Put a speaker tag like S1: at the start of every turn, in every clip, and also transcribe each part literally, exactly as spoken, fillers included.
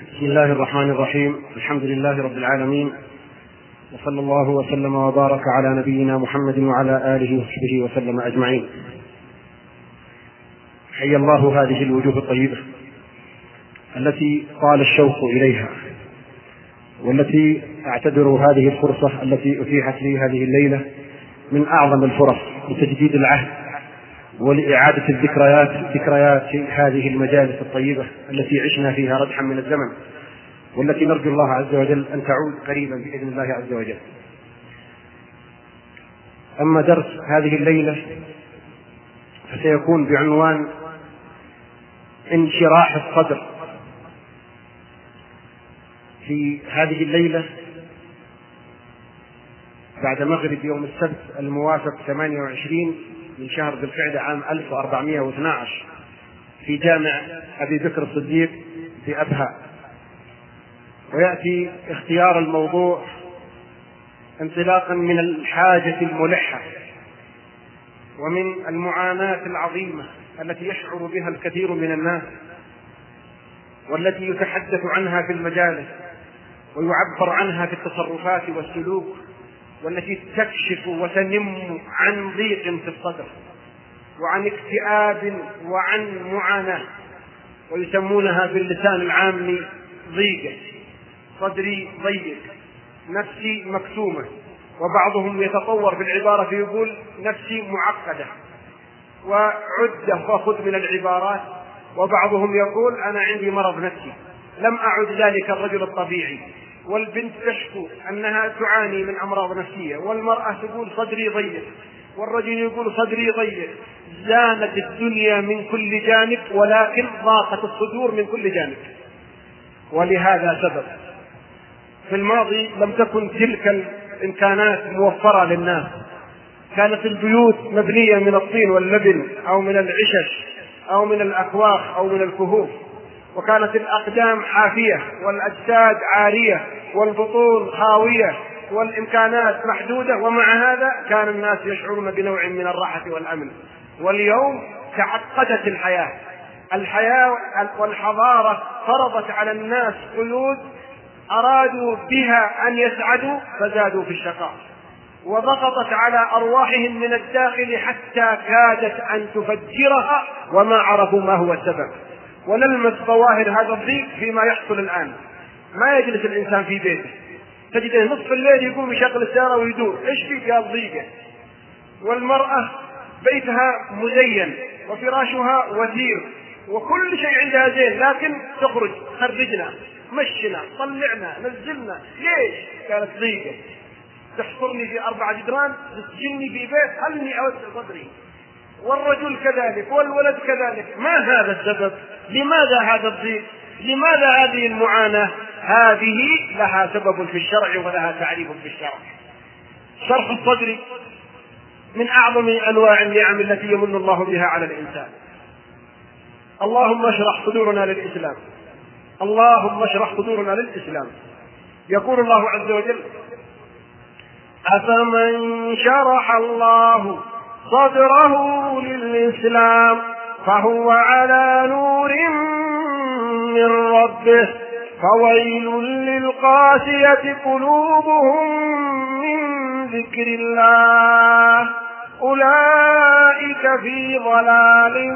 S1: بسم الله الرحمن الرحيم. الحمد لله رب العالمين، وصلى الله وسلم وبارك على نبينا محمد وعلى آله وصحبه وسلم أجمعين. حي الله هذه الوجوه الطيبة التي طال الشوق إليها، والتي أعتبر هذه الفرصة التي أتيحت لي هذه الليلة من أعظم الفرص لتجديد العهد ولإعادة الذكريات ذكريات هذه المجالس الطيبة التي عشنا فيها ردحا من الزمن، والتي نرجو الله عز وجل أن تعود قريبا بإذن الله عز وجل. أما درس هذه الليلة فسيكون بعنوان انشراح الصدر. في هذه الليلة بعد مغرب يوم السبت الموافق ثمانية وعشرين من شهر ذي القعدة عام ألف وأربعمائة واثني عشر في جامع أبي بكر الصديق في أبها، ويأتي اختيار الموضوع انطلاقا من الحاجة الملحة ومن المعاناة العظيمة التي يشعر بها الكثير من الناس، والتي يتحدث عنها في المجالس ويعبر عنها في التصرفات والسلوك، والتي تكشف وتنم عن ضيق في الصدر وعن اكتئاب وعن معاناة، ويسمونها باللسان العامي ضيقة، صدري ضيق، نفسي مكتومة، وبعضهم يتطور في العبارة فيقول نفسي معقدة، وعدة وخذ من العبارات، وبعضهم يقول أنا عندي مرض نفسي لم أعد ذلك الرجل الطبيعي، والبنت تشكو أنها تعاني من أمراض نفسية، والمرأة تقول صدري ضيق، والرجل يقول صدري ضيق. زانت الدنيا من كل جانب، ولكن ضاقت الصدور من كل جانب. ولهذا سبب في الماضي لم تكن تلك الإمكانات موفرة للناس، كانت البيوت مبنية من الطين واللبن أو من العشش أو من الأكواخ أو من الكهوف، وكانت الأقدام حافية والأجساد عارية والبطون خاوية والإمكانات محدودة، ومع هذا كان الناس يشعرون بنوع من الراحة والأمن. واليوم تعقدت الحياة الحياة والحضارة فرضت على الناس قيود أرادوا بها أن يسعدوا فزادوا في الشقاء، وضغطت على أرواحهم من الداخل حتى كادت أن تفجرها وما عرفوا ما هو السبب. ونلمس ظواهر هذا الضيق فيما يحصل الآن. ما يجلس الإنسان في بيته، تجده نصف الليل يقوم يشغل السيارة ويدور، إيش في قال ضيقة. والمرأة بيتها مزين وفراشها وثير وكل شيء عندها زين، لكن تخرج خرجنا مشنا طلعنا نزلنا، ليش؟ قالت ضيقة، تحصرني في أربعة جدران، تسجني في بيت، خلني أوسع صدري. والرجل كذلك والولد كذلك. ما هذا السبب؟ لماذا هذا الضيق؟ لماذا هذه المعاناة؟ هذه لها سبب في الشرع ولها تعريف في الشرع. شرح الصدر من أعظم أنواع النعم التي يمن الله بها على الإنسان. اللهم اشرح صدورنا للإسلام، اللهم اشرح صدورنا للإسلام. يقول الله عز وجل: أفمن شرح الله صدره للإسلام فهو على نور من ربه فويل للقاسية قلوبهم من ذكر الله أولئك في ضلال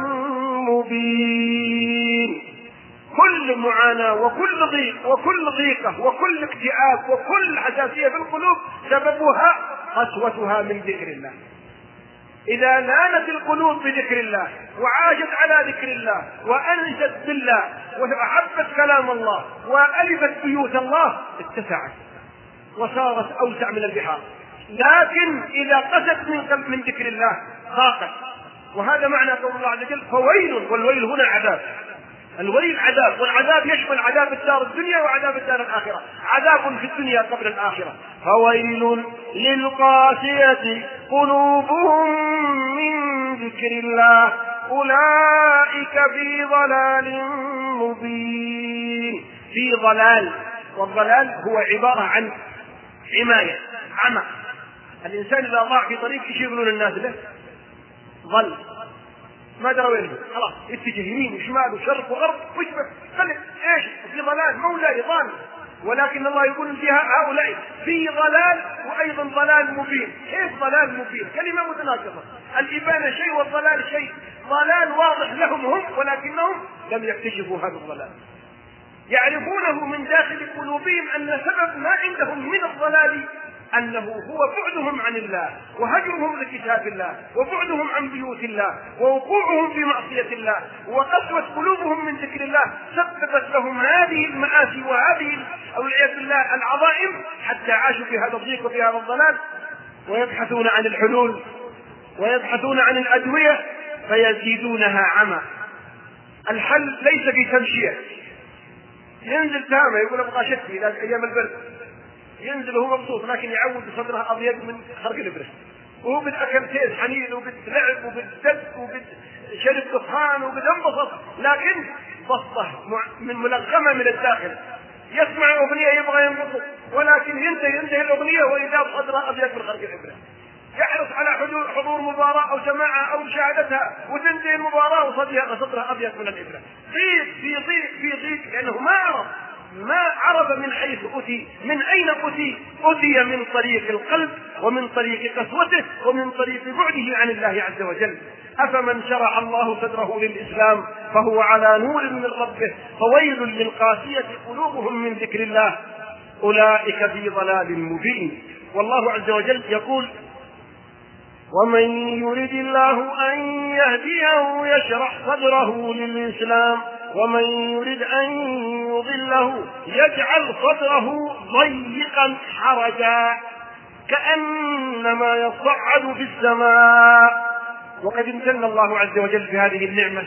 S1: مبين. كل معاناة وكل ضيق وكل ضيقة وكل اكتئاب وكل حساسية في القلوب سببها قسوتها من ذكر الله. إذا نالت القلوب بذكر الله وعاشت على ذكر الله وأنست بالله وأحبت كلام الله وألفت بيوت الله اتسعت وصارت أوسع من البحار. لكن إذا قست من قلب من ذكر الله ضاقت. وهذا معنى قول الله عز وجل: فويل. والويل هنا عذاب. الويل عذاب، والعذاب يشمل عذاب الدار الدنيا وعذاب الدار الآخرة، عذاب في الدنيا قبل الآخرة. فويل للقاسية قلوبهم من ذكر الله أولئك في ضلال مبين. في ضلال، والضلال هو عبارة عن حماية، عمى. الإنسان إذا ضاع في طريق ايش يقولون الناس له؟ ضل، ما درى وين، خلاص اتجه يمين وشمال وشرق وغرب وشبك، خلي ايش في ضلال، هؤلاء ضال، ولكن الله يقول فيها هؤلاء في ضلال وأيضا ضلال مبين. كيف ضلال مبين؟ كلمة متناقضة، الإبانة شيء والضلال شيء. ضلال واضح لهم هم ولكنهم لم يكتشفوا هذا الضلال، يعرفونه من داخل قلوبهم أن سبب ما عندهم من الضلال أنه هو بعدهم عن الله وهجرهم لكتاب الله وبعدهم عن بيوت الله ووقوعهم في معصية الله وقسوة قلوبهم من ذكر الله سببت لهم هذه المآسي وهذه والعياذ بالله العظائم، حتى عاشوا في هذا الضيق وفي هذا الضلال، ويبحثون عن الحلول ويبحثون عن الأدوية فيزيدونها عمى. الحل ليس في تمشية، ينزل تامة يقول أبغى شتي إلى أيام البرد، ينزل وهو مبسوط، لكن يعود صدره أبيض من خرق الإبرة، وهو قد أكل تيز حنين وقد لعب وقد دب وقد شرب دخان وقد انبسط، لكن بسطة من ملغمة من الداخل. يسمع أغنية يبغى ينبسط، ولكن ينتهي ينتهي الأغنية وإذا صدره أبيض من خرق الإبرة. يحرص على حضور حضور مباراة أو جماعة أو مشاهدتها وتنتهي المباراة وصدرها أبيض من الإبرة. ضيق في ضيق في ضيق، لأنه ما عرف ما عرف من حيث أتي، من أين أتي؟ أتي من طريق القلب ومن طريق قسوته ومن طريق بعده عن الله عز وجل. أفمن شرع الله صدره للإسلام فهو على نور من ربه، فويل للقاسية قلوبهم من ذكر الله أولئك في ضلال مبين. والله عز وجل يقول: ومن يرد الله أن يهديه يشرح صدره للإسلام ومن يرد أن يضله يجعل صدره ضيقا حرجا كأنما يصعد في السماء. وقد امتن الله عز وجل بهذه النعمة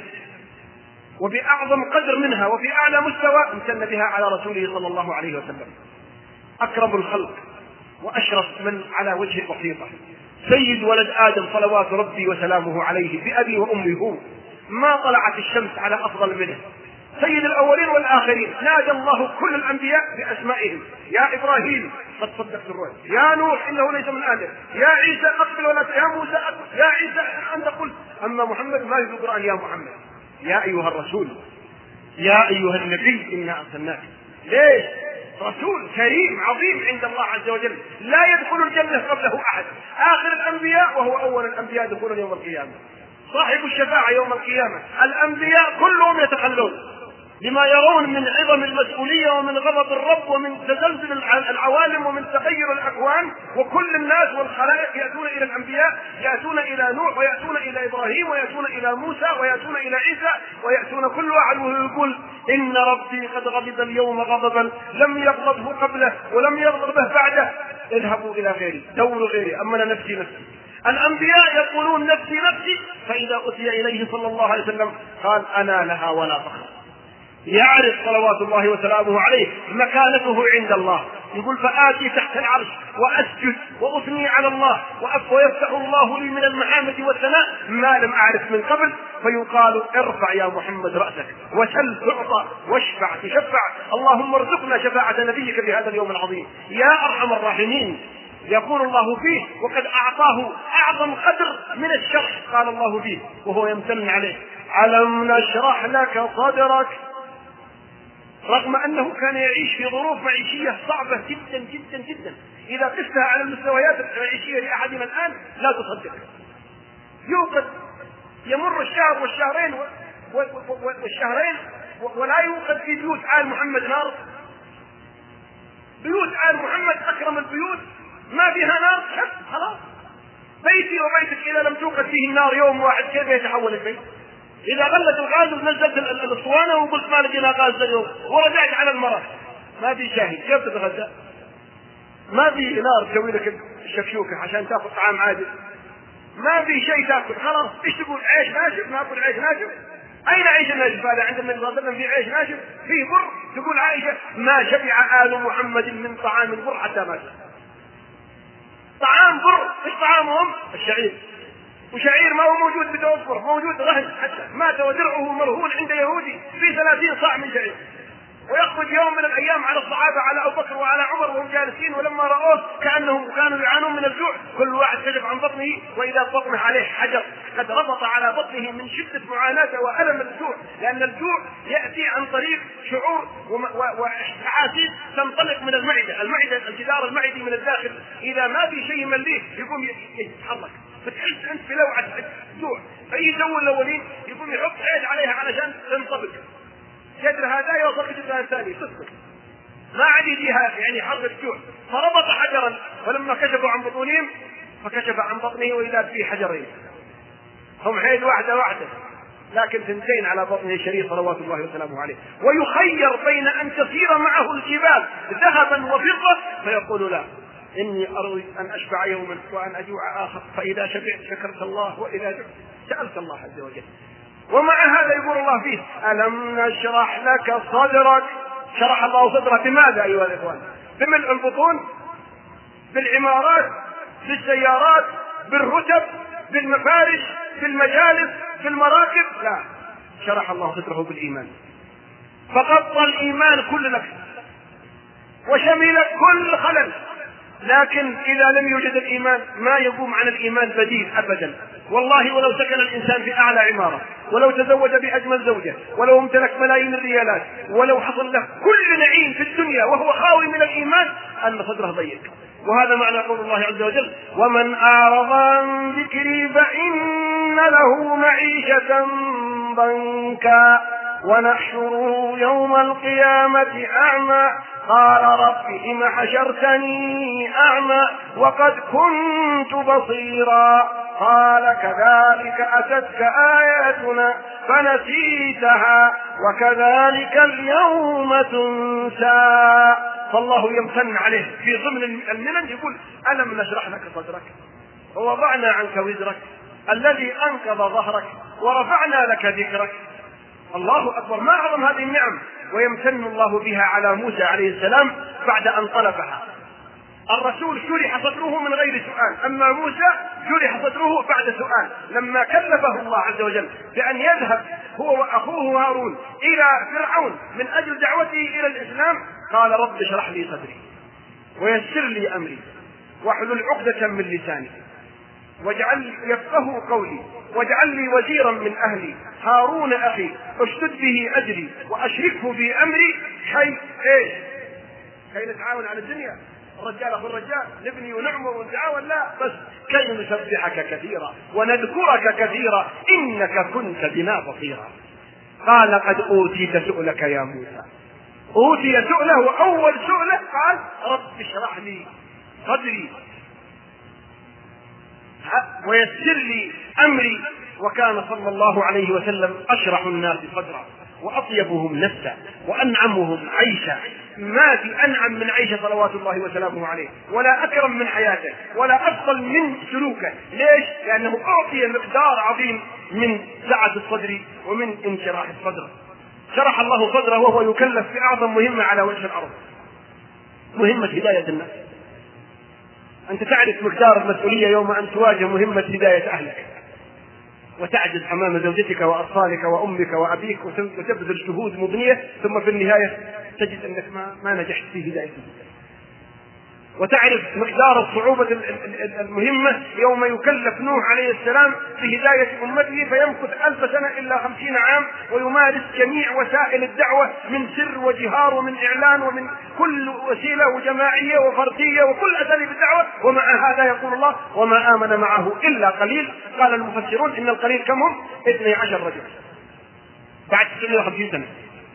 S1: وبأعظم قدر منها وفي أعلى مستوى امتن بها على رسوله صلى الله عليه وسلم، أكرم الخلق وأشرف من على وجه البسيطة، سيد ولد آدم صلوات ربي وسلامه عليه بأبي وأمه هو، ما طلعت الشمس على أفضل منه، سيد الأولين والآخرين. نادى الله كل الأنبياء بأسمائهم: يا إبراهيم قد صدقت الرؤيا، يا نوح إنه ليس من آدم، يا عيسى أقبل ولا يا موسى أقبل، يا عيسى أنت قلت. أما محمد ما في القرآن يا محمد، يا أيها الرسول، يا أيها النبي إنا أرسلناك. ليش؟ رسول كريم عظيم عند الله عز وجل، لا يدخل الجنة قبله أحد، آخر الأنبياء وهو أول الأنبياء دخولا يوم القيامة، صاحب الشفاعة يوم القيامة. الأنبياء كلهم يتخلون لما يرون من عظم المسؤولية ومن غضب الرب ومن تزلزل العوالم ومن تغير الأكوان، وكل الناس والخلائق يأتون إلى الأنبياء، يأتون إلى نوح ويأتون إلى إبراهيم ويأتون إلى موسى ويأتون إلى عيسى، ويأتون كل واحد ويقول: إن ربي قد غضب اليوم غضبا لم يغضبه قبله ولم يغضب به بعده، اذهبوا إلى غيري دوروا غيري، أما أنا نفسي نفسي. الأنبياء يقولون نفسي نفسي، فإذا أتي إليه صلى الله عليه وسلم قال: أنا لها ولا فخر. يعرف صلوات الله وسلامه عليه مكانته عند الله، يقول: فآتي تحت العرش وأسجد وأثني على الله ويفتح الله لي من المحامد والثناء ما لم أعرف من قبل، فيقال: ارفع يا محمد رأسك وسل تعطى واشفع تشفع، اللهم ارزقنا شفاعة نبيك في هذا اليوم العظيم يا أرحم الراحمين. يقول الله فيه وقد أعطاه أعظم قدر من الشرح، قال الله فيه وهو يمتن عليه: ألم نشرح لك صدرك، رغم أنه كان يعيش في ظروف معيشية صعبة جدا جدا جدا، إذا قستها على المستويات المعيشية لأحدنا الآن لا تصدق. يوقد يمر الشهر والشهرين والشهرين ولا يوقد في بيوت آل محمد نار. بيوت آل محمد أكرم البيوت ما فيها نار، خلاص. بيتي وبيتك إذا لم توقد فيه النار يوم واحد كيف يتحول البيت؟ إذا غلت الغاز ونزلت الأسطوانة وقلت ما لقينا غاز اليوم ورجعت على المرأة ما في شاهد، كيف تتغذى؟ ما في نار تسوي لك الشكشوكة عشان تأخذ طعام عادي، ما في شيء تأكل، خلاص. إيش تقول؟ عيش ناشف؟ نأكل عيش ناشف؟ أين عيش الناشف هذا؟ عند النبي صلى الله عليه وسلم في عيش ناشف، في بر. تقول عائشة: ما شبع آل محمد من طعام البر حتى مات. طعام بر، إيش طعامهم؟ الشعير، وشعير ما هو موجود بتوفر، موجود رهن، حتى مات ودرعه مرهون عند يهودي في ثلاثين صاع من شعير، ويخرج يوم من الأيام على الصحابة على أبو بكر وعلى عمر وهم جالسين، ولما رأوه كأنهم كانوا يعانون من الجوع، كل واحد كشف عن بطنه وإذا بطنه عليه حجر قد ربط على بطنه من شدة معاناته وألم الجوع، لأن الجوع يأتي عن طريق شعور وأحاسيس تنطلق من المعدة، المعدة الجدار المعدي من الداخل إذا ما في شيء مليه يقوم يتحرك، فتحس أنت بلوعة جوع. فأي جو الأولين يقوم يحط يد عليها علشان تنطبق جدر هذا يوصل جدر الثاني تسكت، ما عاد يجيها يعني حرب الجوع، فربط حجرا، ولما كشفوا عن بطونهم فكشف عن بطنه وإذا فيه حجرين، هم حين واحدة واحدة لكن ثنتين على بطنه الشريف صلوات الله وسلامه عليه. ويخير بين أن تسير معه الجبال ذهبا وفضة فيقول لا، إني أريد أن أشبع يوما وأن أجوع آخر، فإذا شبعت شكرت الله وإذا جعت سألت الله عز وجل. ومع هذا يقول الله فيه ألم نشرح لك صدرك. شرح الله صدرك بماذا أيها الإخوان؟ بملء البطون، بالعمارات، بالسيارات، بالرتب، بالمفارش، بالمجالس، بالمراكب؟ لا، شرح الله صدره بالإيمان، فغطى الإيمان كل نفس وشمل كل خلل. لكن إذا لم يوجد الإيمان ما يقوم عن الإيمان بديل أبدا. والله ولو سكن الإنسان في أعلى عمارة، ولو تزوج بأجمل زوجة، ولو امتلك ملايين الريالات، ولو حصل له كل نعيم في الدنيا وهو خاوي من الإيمان، أن صدره ضيق. وهذا معنى قول الله عز وجل ومن أعرض عن ذكري فإن له معيشة ضنكا ونحشره يوم القيامة أعمى قال رب لم حشرتني أعمى وقد كنت بصيرا قال كذلك أتتك آياتنا فنسيتها وكذلك اليوم تنسى. فالله يمتن عليه في ضمن المنن يقول ألم نشرح لك صدرك ووضعنا عنك وزرك الذي أنقض ظهرك ورفعنا لك ذكرك. الله أكبر، ما أعظم هذه النعم. ويمتن الله بها على موسى عليه السلام بعد أن طلبها. الرسول شرح صدره من غير سؤال، أما موسى شرح صدره بعد سؤال. لما كلفه الله عز وجل بأن يذهب هو وأخوه هارون إلى فرعون من أجل دعوته إلى الإسلام قال رب اشرح لي صدري ويسر لي أمري واحلل عقدة من لساني واجعل يفقهوا قولي واجعل لي وزيرا من أهلي هارون أخي اشتد به أجري وأشركه في أمري حي إيش كي نتعاون على الدنيا. الرجال أخو الرجال نبني ونعمر ونتعاون، لا بس كي نسبحك كثيرا ونذكرك كثيرا إنك كنت بنا بصيرا. قال قد أوتيت سؤلك يا موسى. أوتي سؤله وأول سؤله قال رب اشرح لي صدري ويسر لي أمري. وكان صلى الله عليه وسلم أشرح الناس صدرا وأطيبهم نفسا وأنعمهم عيشا. ما في أنعم من عيشة صلوات الله وسلامه عليه، ولا أكرم من حياته، ولا أفضل من سلوكه. ليش؟ لأنه أعطي مقدار عظيم من سعة الصدر ومن انشراح الصدر. شرح الله صدره وهو يكلف بأعظم مهمة على وجه الأرض، مهمة هداية الناس. أنت تعرف مقدار المسؤولية يوم أن تواجه مهمة هداية أهلك وتعجز أمام زوجتك وأطفالك وأمك وأبيك وتبذل جهود مضنية ثم في النهاية تجد أنك ما, ما نجحت في هدايتهم. وتعرف مقدار الصعوبة المهمة يوم يكلف نوح عليه السلام بهداية أمته فيمكث ألف سنة إلا خمسين عام ويمارس جميع وسائل الدعوة من سر وجهار ومن إعلان ومن كل وسيلة وجماعية وفردية وكل أساليب الدعوة. ومع هذا يقول الله وما آمن معه إلا قليل. قال المفسرون إن القليل كم هم؟ اثني عشر رجل بعد تسعمائة وخمسين سنة.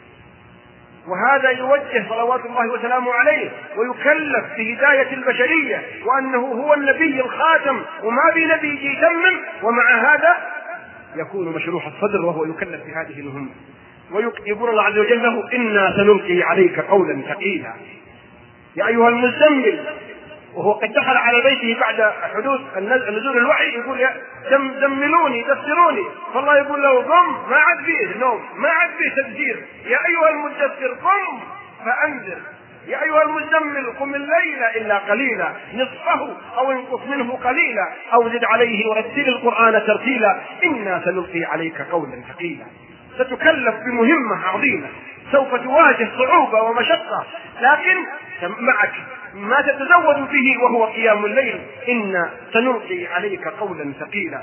S1: وهذا يوجه صلوات الله وسلامه عليه ويكلف بهداية البشرية وأنه هو النبي الخاتم وما بنبي يتمم. ومع هذا يكون مشروح الصدر وهو يكلف بهذه المهمة. ويقول الله عز وجل له إنا سنلقي عليك قولا ثقيلا يا أيها المزمل. وهو قد دخل على بيته بعد حدوث نزول الوحي يقول يا دم دملوني دثروني. فالله يقول له قم، ما عاد فيه نوم، ما عاد فيه تدثير. يا أيها المدثر قم فأنذر يا أيها المزمل قم الليل إلا قليلا نصفه أو انقص منه قليلا أو زد عليه ورتل القرآن ترتيلا إنا سنلقي عليك قولا ثقيلا. ستكلف بمهمة عظيمة سوف تواجه صعوبة ومشقة، لكن معك ما تتزود به وهو قيام الليل. إنا سنلقي عليك قولا ثقيلا.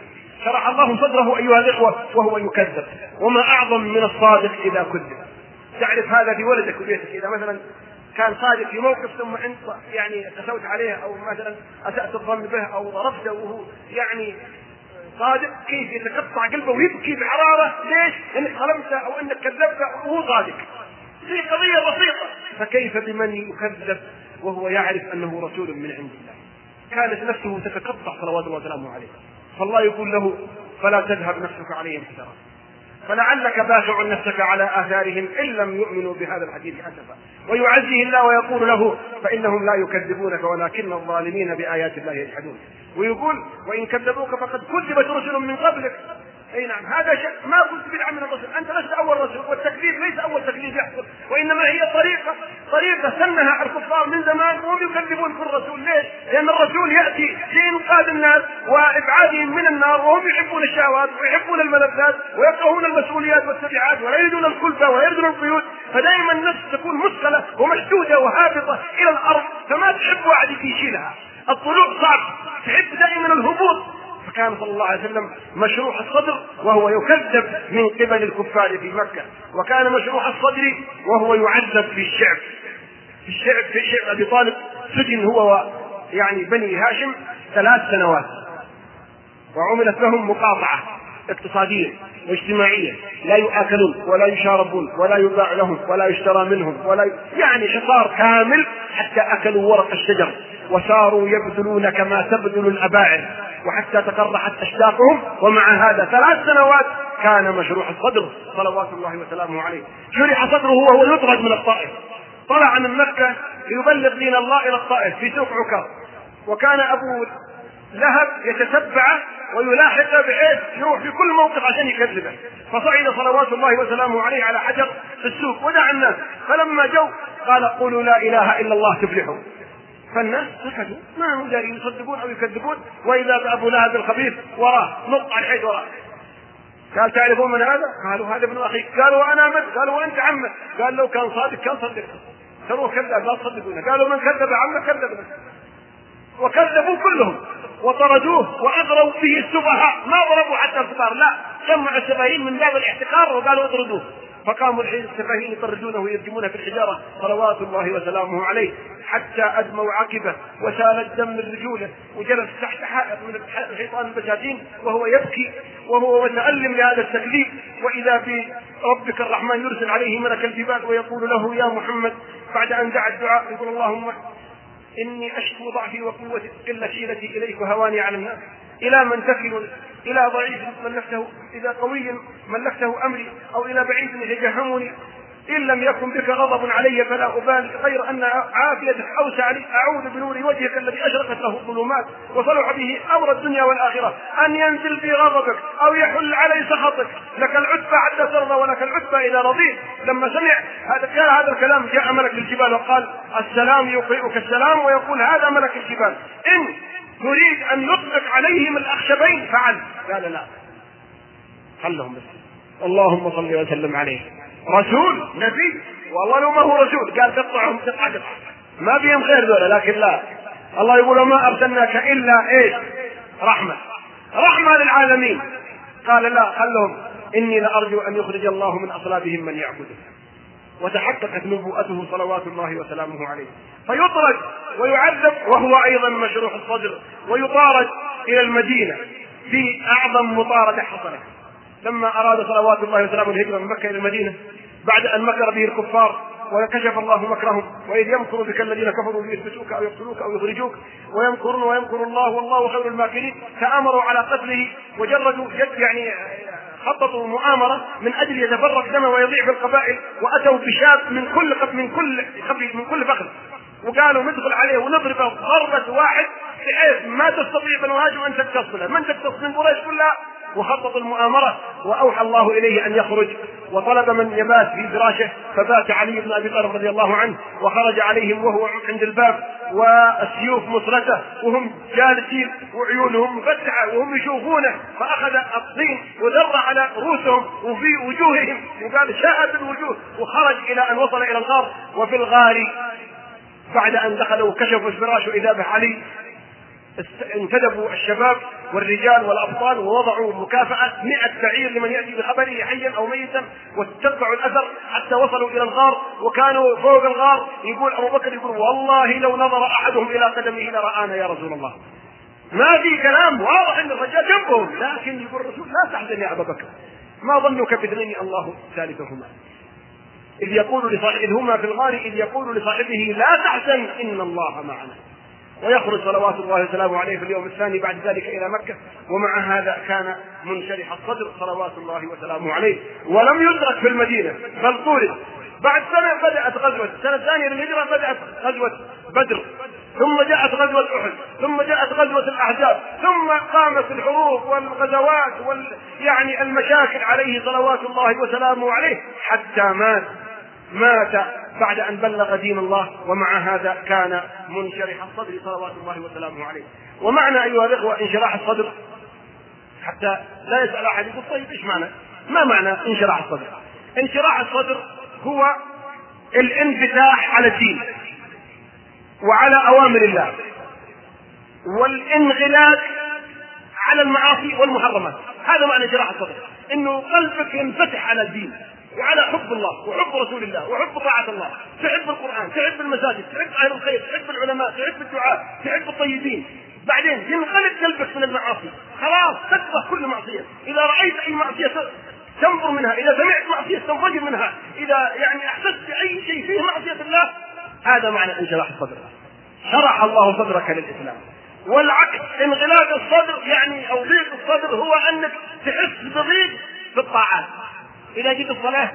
S1: شرح الله صدره أيها الإخوة وهو يكذب. وما أعظم من الصادق إذا كذب. تعرف هذا في ولدك وبيتك، إذا مثلا كان صادق في موقف ثم أنت يعني قسوت عليه أو مثلا أسأت الظن به أو ضربته وهو يعني صادق، كيف يتقطع قلبه ويبكي بحرارة. ليش؟ انك ظلمته او انك كذبته وهو صادق في قضية بسيطة. فكيف بمن يكذب وهو يعرف انه رسول من عند الله؟ كانت نفسه تتقطع صلوات الله وسلامه عليه. فالله يقول له فلا تذهب نفسك عليهم حسرات فلعلك باخع نفسك على آثارهم إن لم يؤمنوا بهذا الحديث أسفا. ويعزيه الله ويقول له فإنهم لا يكذبونك ولكن الظالمين بآيات الله يجحدون. ويقول وإن كذبوك فقد كذبت رسل من قبلك. أي نعم، هذا شيء ما كنت بدعا من الرسل، أنت لست أول رسول، والتكذيب ليس أول تكذيب يحصل، وإنما هي طريقة طريقة سنها الكفار من زمان وهم يكذبون في الرسول. ليش؟ لأن الرسول يأتي لإنقاذ الناس وإبعادهم من النار، وهم يحبون الشهوات ويحبون الملذات ويكرهون المسؤوليات والتبعات ولا يريدون الخلفة ولا يريدون القيود. فدائما النفس تكون مثقلة ومشدودة وهابطة إلى الأرض، فما تحب واحد يشيلها. الطلوع صعب، تحب دائما الهبوط. فكان صلى الله عليه وسلم مشروح الصدر وهو يكذب من قبل الكفار في مكة، وكان مشروح الصدر وهو يعذب في الشعب في الشعب في شعب أبي طالب. سجن هو يعني بني هاشم ثلاث سنوات، وعملت لهم مقاطعة اقتصادية واجتماعية، لا يؤكلون ولا يشاربون ولا يباع لهم ولا يشترى منهم ولا ي... يعني حصار كامل، حتى أكلوا ورق الشجر وصاروا يبذلون كما تبذل الأباعر، وحتى تقرحت أشداقهم. ومع هذا ثلاث سنوات كان مشروح الصدر صلوات الله وسلامه عليه. شرح صدره وهو يطرد من الطائف، طلع من مكة ليبلغ دين الله إلى الطائف في سوق عكاظ، وكان أبو لهب يتتبعه ويلاحقه بحيث يروح في كل موقف عشان يكذبه. فصعد صلوات الله وسلامه عليه على حجر في السوق ودعا الناس، فلما جو قال قولوا لا إله إلا الله تفلحوا. فالناس سكتوا ما هم دارين يصدقون أو يكذبون، وإذا بأبو لهب الخبيث وراه نط على الحيط وراه. قال تعرفون من هذا؟ قالوا هذا ابن أخي. قالوا وأنا من؟ قالوا وأنت عمه. قال لو كان صادق كان صدق، تروا كذب لا تصدقونه. قالوا من كذب عمه كذبنا. وكذبوا كلهم وطردوه وأغروا به السفهاء، ما ضربوا حتى الكبار، لا جمعوا السفاهين من باب الاحتقار وقالوا اطردوه. فقاموا السفاهين يطردونه ويرجمونه في الحجارة صلوات الله وسلامه عليه، حتى أدموا عقبه وسال الدم من رجوله، وجلس تحت حائط من الحيطان البساتين وهو يبكي وهو متألم لهذا التكذيب. وإذا بربك الرحمن يرسل عليه ملك الجبال ويقول له يا محمد بعد أن دعا الدعاء يقول اللهم إني أشكو ضعفي وقوة قلة حيلتي إليك وهواني على الناس، إلى من تكل، إلى ضعيف ملكته، إلى قوي ملكته أمري، أو إلى بعيد يتجهمني. إن لم يكن بك غضب علي فلا أبالي، غير أن عافيتك أوسع لي. أعوذ بنور وجهك الذي أشرقت له الظلمات وصلح به أمر الدنيا والآخرة أن ينزل بي غضبك أو يحل علي سخطك. لك العتبى حتى ترضى ولك العتبى إذا رضيت. لما سمع هذا هذا الكلام جاء ملك الجبال وقال السلام يقرئك السلام، ويقول هذا ملك الجبال إن تريد أن يطلق عليهم الأخشبين فعل. قال لا خلهم بس. اللهم صل وسلم عليه. رسول نبي والله لو ما هو رسول قال قطعهم قطعة قطعة ما بيهم خير ذولا، لكن لا، الله يقول ما أرسلناك إلا إيش؟ رحمة رحمة للعالمين. قال لا خلهم إني لأرجو أن يخرج الله من أصلابهم من يعبده. وتحققت نبوءته صلوات الله وسلامه عليه، فيطرد ويعذب وهو أيضا مشروح الصدر، ويطارد إلى المدينة في أعظم مطاردة حصلت لما أراد صلوات الله وسلامه الهجرة من مكة إلى المدينة بعد أن مكر به الكفار وكشف الله مكرهم. وإذ يمكر بك الذين كفروا ليثبتوك أو يقتلوك أو يخرجوك ويمكرون ويمكر الله والله خير الماكرين. فأمروا على قتله وجردوا جد يعني خططوا مؤامرة من أجل يتفرق دمه ويضيع في القبائل، وأتوا بشاب من كل من كل من كل فخذ وقالوا ندخل عليه ونضربه ضربة واحد بحيث ما تستطيع بنو هاشم أن تقتصله، من تقتص من قريش كلها. وخطط المؤامرة وأوحى الله إليه أن يخرج، وطلب من يبات في فراشه، فبات علي بن أبي طالب رضي الله عنه وخرج عليهم وهو عند الباب والسيوف مصلته وهم جالسين وعيونهم مفتحة وهم يشوفونه، فأخذ الطين وذر على رؤوسهم وفي وجوههم وقال شاهد الوجوه، وخرج إلى أن وصل إلى الغار. وفي الغار بعد أن دخلوا وكشفوا فراشه إذا به علي انتدبوا الشباب والرجال والأبطال ووضعوا مكافأة مئة بعير لمن يأتي بخبره حيا أو ميتا، واتبعوا الأثر حتى وصلوا إلى الغار، وكانوا فوق الغار. يقول أبو بكر يقول والله لو نظر أحدهم إلى قدمه لرآنا يا رسول الله. ما في كلام، واضح أن الرجال جنبهم، لكن يقول الرسول لا تحزن يا أبا بكر، ما ظنك باثنين الله ثالثهما. إذ يقول لصاحبه إذ هما في الغار إذ يقول لصاحبه لا تحزن إن الله معنا. ويخرج صلوات الله وسلامه عليه في اليوم الثاني بعد ذلك إلى مكة، ومع هذا كان منشرح الصدر صلوات الله وسلامه عليه، ولم يدرك في المدينة بل طولد. بعد سنة بدأت غزوة السنة الثانية للهجرة، بدأت غزوة بدر، ثم جاءت غزوة أحد، ثم جاءت غزوة الأحزاب، ثم قامت الحروب والغزوات وال يعني المشاكل عليه صلوات الله وسلامه عليه، حتى مات مات بعد أن بلغ دين الله، ومع هذا كان منشرح الصدر صلوات الله وسلامه عليه. ومعنى أيها الإخوة انشراح الصدر، حتى لا يسأل أحد يقول طيب إيش معنى؟ ما معنى انشراح الصدر؟ انشراح الصدر هو الانفتاح على الدين وعلى أوامر الله، والانغلاق على المعاصي والمحرمات. هذا معنى انشراح الصدر، إنه قلبك ينفتح على الدين وعلى حب الله وحب رسول الله وحب طاعة الله، تحب القرآن، تحب المساجد، تحب أهل الخير، تحب العلماء، تحب الدعاء، تحب الطيبين. بعدين ينقلب قلبك من المعاصي، خلاص تكره كل معصية. إذا رأيت أي معصية تنظر منها، إذا سمعت معصية تنفجر منها، إذا يعني أحسست بأي شيء فيه معصية الله. هذا معنى انشراح الصدر، شرح الله صدرك للإسلام. والعكس انغلاق الصدر يعني أو ضيق الصدر هو أنك تحس بضيق في الطاعات. إذا جيت الصلاة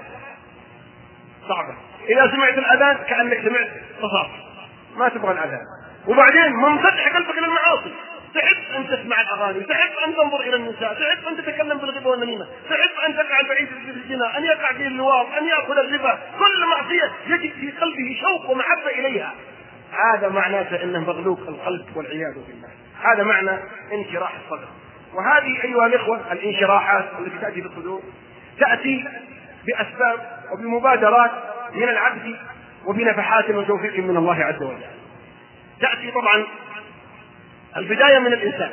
S1: صعبة، إذا سمعت الأذان كأنك سمعت قصاص، ما تبغى الأذان. وبعدين منفتح قلبك للمعاصي، تحب أن تسمع الأغاني، تحب أن تنظر إلى النساء، تحب أن تتكلم بالغيبة والنميمة، تحب أن تقع البعيد في الزنا، أن يقع فيه اللواط، أن يأكل الربا. كل معصية يجد في قلبه شوق ومحبة إليها. هذا معناته أنه مغلوق القلب والعياذ بالله. هذا معنى انشراح الصدر. وهذه أيها الإخوة الانشراحات التي تأتي بالصدور تأتي بأسباب وبمبادرات من العبد وبنفحات وتوفيق من الله عز وجل. تأتي طبعا البداية من الإنسان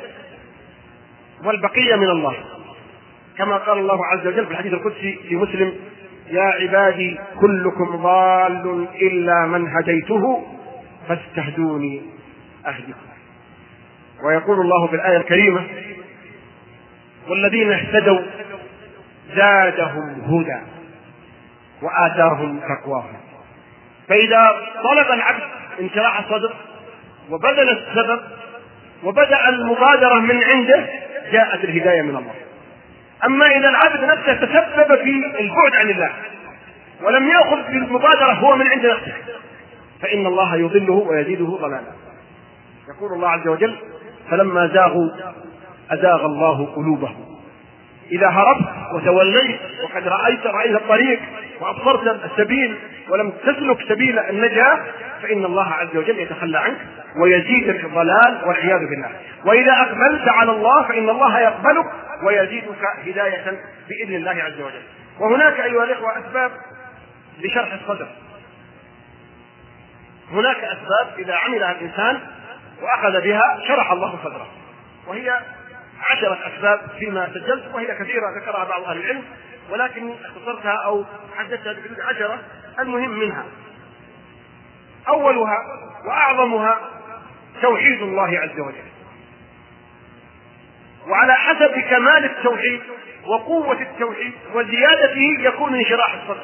S1: والبقية من الله، كما قال الله عز وجل في الحديث القدسي في مسلم: يا عبادي كلكم ضال إلا من هديته فاستهدوني أهدكم. ويقول الله في الآية الكريمة: والذين اهتدوا زادهم هدى وآتاهم تقواهم. فإذا طلب العبد انشراح الصدر وبذل السبب وبدأ المبادرة من عنده جاءت الهداية من الله. أما إذا العبد نفسه تسبب في البعد عن الله ولم يأخذ بالمبادرة هو من عند نفسه فإن الله يضله ويزيده ضلالا. يقول الله عز وجل: فلما زاغوا أزاغ الله قلوبهم. إذا هربت وتوليت وقد رأيت رأيت الطريق وأبصرت السبيل ولم تسلك سبيل النجاة فإن الله عز وجل يتخلى عنك ويزيدك الضلال والعياذ بالله. وإذا أقبلت على الله فإن الله يقبلك ويزيدك هداية بإذن الله عز وجل. وهناك أيها الإخوة أسباب لشرح الصدر. هناك أسباب إذا عملها الإنسان وأخذ بها شرح الله صدره، وهي عشرة أسباب فيما سجلت، وهي كثيرة ذكرها بعض أهل العلم ولكن اختصرتها أو حدثتها بحدود عشرة. المهم منها أولها وأعظمها توحيد الله عز وجل. وعلى حسب كمال التوحيد وقوة التوحيد وزيادته يكون انشراح الصدر.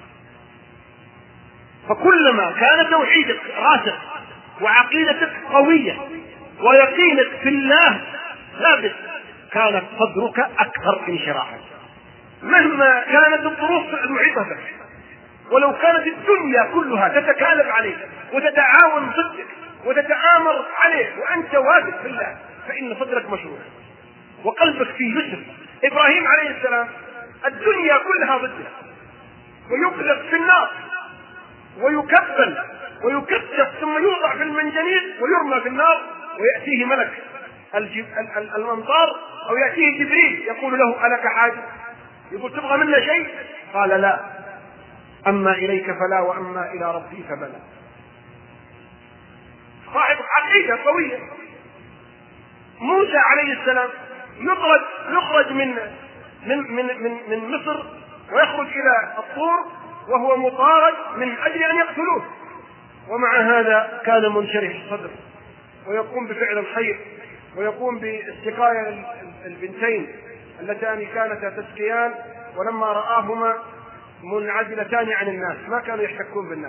S1: فكلما كان توحيدك راسخ وعقيدتك قوية ويقينك في الله ثابت كانت صدرك أكثر انشراحا. مهما كانت الظروف معيبة ولو كانت الدنيا كلها تتكالب عليك وتتعاون ضدك وتتآمر عليك وأنت واثق في الله فإن صدرك مشروح وقلبك فيه يسر. إبراهيم عليه السلام الدنيا كلها ضده ويبلغ في النار ويكبل ويكتف ثم يوضع في المنجنيق ويرمى في النار ويأتيه ملك الأمطار أو يأتيه جبريل يقول له: ألك حاجة؟ يقول: تبغى منا شيء؟ قال: لا، أما إليك فلا وأما إلى ربي فبلا. صاحب عقيدة قوية موسى عليه السلام يخرج يخرج من من من من, من مصر ويخرج إلى الطور وهو مطارد من أجل أن يقتلوه، ومع هذا كان منشرح الصدر ويقوم بفعل الخير ويقوم باستقايا البنتين اللتان كانتا تسقيان، ولما رآهما منعزلتان عن الناس ما كانوا يحتكون بالناس،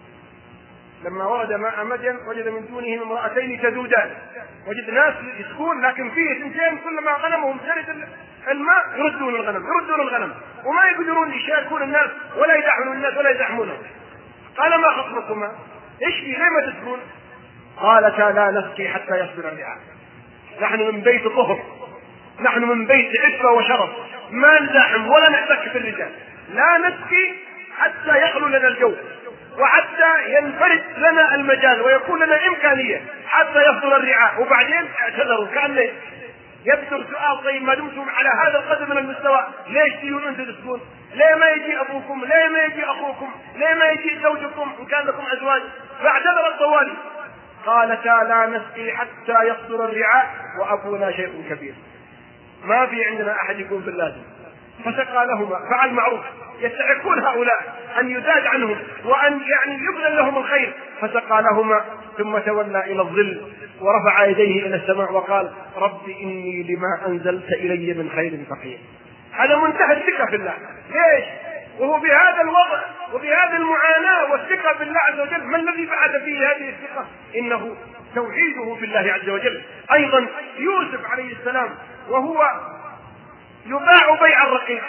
S1: لما ورد ماء مدين وجد من دونهم امرأتين تذودان، وجد ناس يسكون لكن فيه اثنتين كلما غنمهم سرد الماء يردون الغنم يردون الغنم وما يقدرون يشاركون الناس ولا يدعمون الناس ولا يزحمونهم. قال ما خطبكما؟ ايش في لما تسكون؟ قالتا لا نسقي حتى يصدر الرعاء، نحن من بيت طهر، نحن من بيت عفة وشرف، ما نزاحم ولا نحتك في الرجال، لا نسقي حتى يخلو لنا الجو وحتى ينفرد لنا المجال ويكون لنا إمكانية حتى يصدر الرعاء. وبعدين اعتذروا كأن يبدر سؤال طيب ما دمتم على هذا القدر من المستوى ليش تجون انتم تسكون؟ ليه ما يجي ابوكم؟ ليه ما يجي اخوكم؟ ليه ما يجي زوجكم ان كان لكم ازواج؟ فاعتذر الطوالي. قالتا لا نسقي حتى يصدر الرعاء وابونا شيء كبير، ما في عندنا احد يقوم باللازم. فسقى لهما، فعل معروف، يستحقون هؤلاء ان يزاد عنهم وان يعني يبذل لهم الخير. فسقى لهما ثم تولى الى الظل ورفع يديه الى السماء وقال رب اني لما انزلت الي من خير فقير. هذا منتهى الثقه في الله. ليش؟ وهو بهذا الوضع وبهذه المعاناه والثقه بالله عز وجل، ما الذي بعث فيه هذه الثقه؟ انه توحيده بالله عز وجل. ايضا يوسف عليه السلام وهو يباع بيع الرقيق،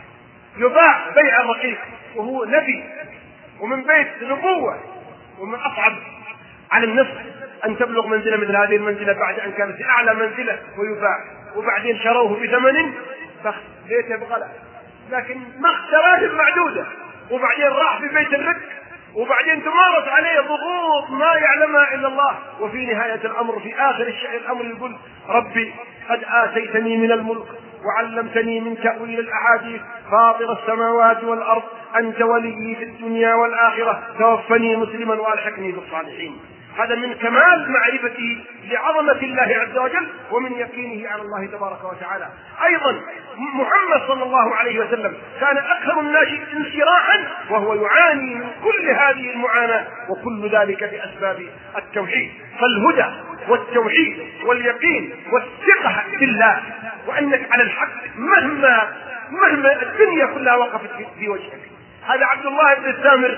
S1: يباع بيع الرقيق وهو نبي ومن بيت نبوة، ومن أصعب على النفس أن تبلغ منزلة مثل هذه المنزلة بعد أن كانت في أعلى منزلة ويباع، وبعدين شروه بثمن بيته بغلا، لكن ما اختراته معدودة، وبعدين راح في بيت الرق، وبعدين تمارس عليه ضغوط ما يعلمها إلا الله. وفي نهاية الأمر في آخر الشيء الأمر يقول ربي قد آتيتني من الملك وعلمتني من تأويل الأحاديث فاطر السماوات والأرض أنت ولي في الدنيا والآخرة توفني مسلما وألحقني بالصالحين. هذا من كمال معرفته لعظمة الله عز وجل ومن يقينه على الله تبارك وتعالى. أيضا محمد صلى الله عليه وسلم كان أكثر الناس انشراحا وهو يعاني من كل هذه المعاناة، وكل ذلك بأسباب التوحيد. فالهدى والتوحيد واليقين والثقة بالله وأنك على الحق مهما مهما الدنيا كلها وقفت في وجهك. هذا عبد الله بن السامر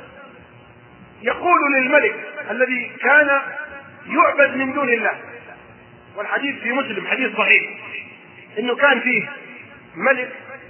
S1: يقول للملك الذي كان يعبد من دون الله، والحديث في مسلم حديث صحيح، انه كان فيه ملك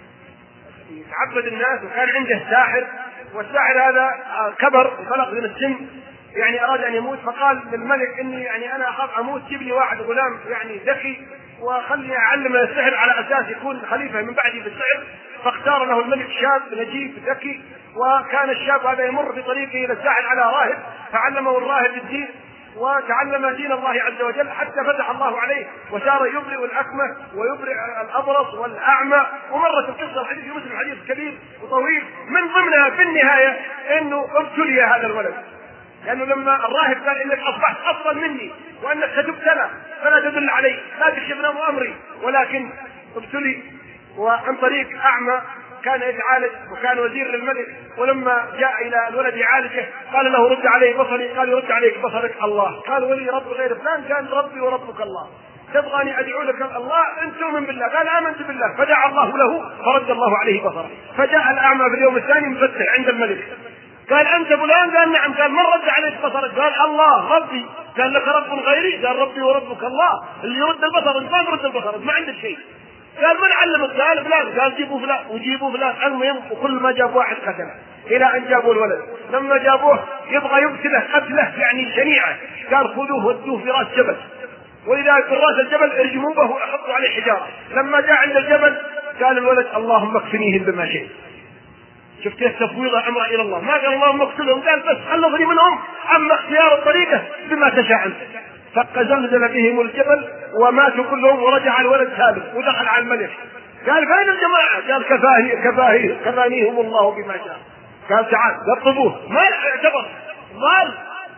S1: يتعبد الناس وكان عنده ساحر، والساحر هذا كبر وبلغ من السن يعني اراد ان يموت، فقال للملك اني يعني انا اخاف اموت، جيب لي واحد غلام يعني ذكي وخلي اعلم السحر على اساس يكون خليفه من بعدي في السحر. فاختار له الملك شاب نجيب ذكي، وكان الشاب هذا يمر بطريقه الى الساحر على راهب، فعلمه الراهب الدين وتعلم دين الله عز وجل حتى فتح الله عليه وصار يبرئ الأكمه ويبرئ الأبرص والأعمى. ومرت القصة الحديث في مسلم حديث كبير وطويل، من ضمنها في النهاية انه ابتلي هذا الولد، لأنه لما الراهب قال إنك أصبحت أفضل مني وأنك ستبتلى فلا تدل علي لا تكشف له أمري، ولكن ابتلي وعن طريق أعمى كان يتعالج وكان وزير للملك، ولما جاء إلى الولد يعالجه قال له رد عليه بصري، قال يرد عليك بصرك الله، قال ولي رب غير فلان، كان ربي وربك الله، تبغاني أدعو لك الله أنت تؤمن بالله، قال آمنت بالله، فدعا الله له فرد الله عليه بصره، فجاء الأعمى في اليوم الثاني مفتح عند الملك، قال أنت فلان؟ قال نعم، قال من رد عليك بصرك؟ قال الله ربي، قال لك رب غيري؟ قال ربي وربك الله، اللي يرد البصر انت ما ترد البصر ما عندك شيء. قال من علمك؟ قال فلان، قال جيبوا فلان وجيبوا فلان، المهم وكل ما جاب واحد قتله الى ان جابوا الولد. لما جابوه يبغى يقتله قتله يعني شنيعه، قال خذوه ودوه في راس جبل، واذا في راس الجبل ارجموه وحطوا عليه حجاره. لما جاء عند الجبل قال الولد اللهم اكفنيهم بما شئت. شفت التفويض امر الى الله، ما قال اللهم اقتلهم، قال بس خلصني منهم، اما اختيار الطريقه بما تشاء انت. فزلزل بهم الجبل وماتوا كلهم، ورجع الولد ثالث ودخل على الملك، قال فين الجماعه؟ قال كفاني كفاني كفانيهم الله بما شاء. قال تعال اطلبوه، ما اعتبر ضال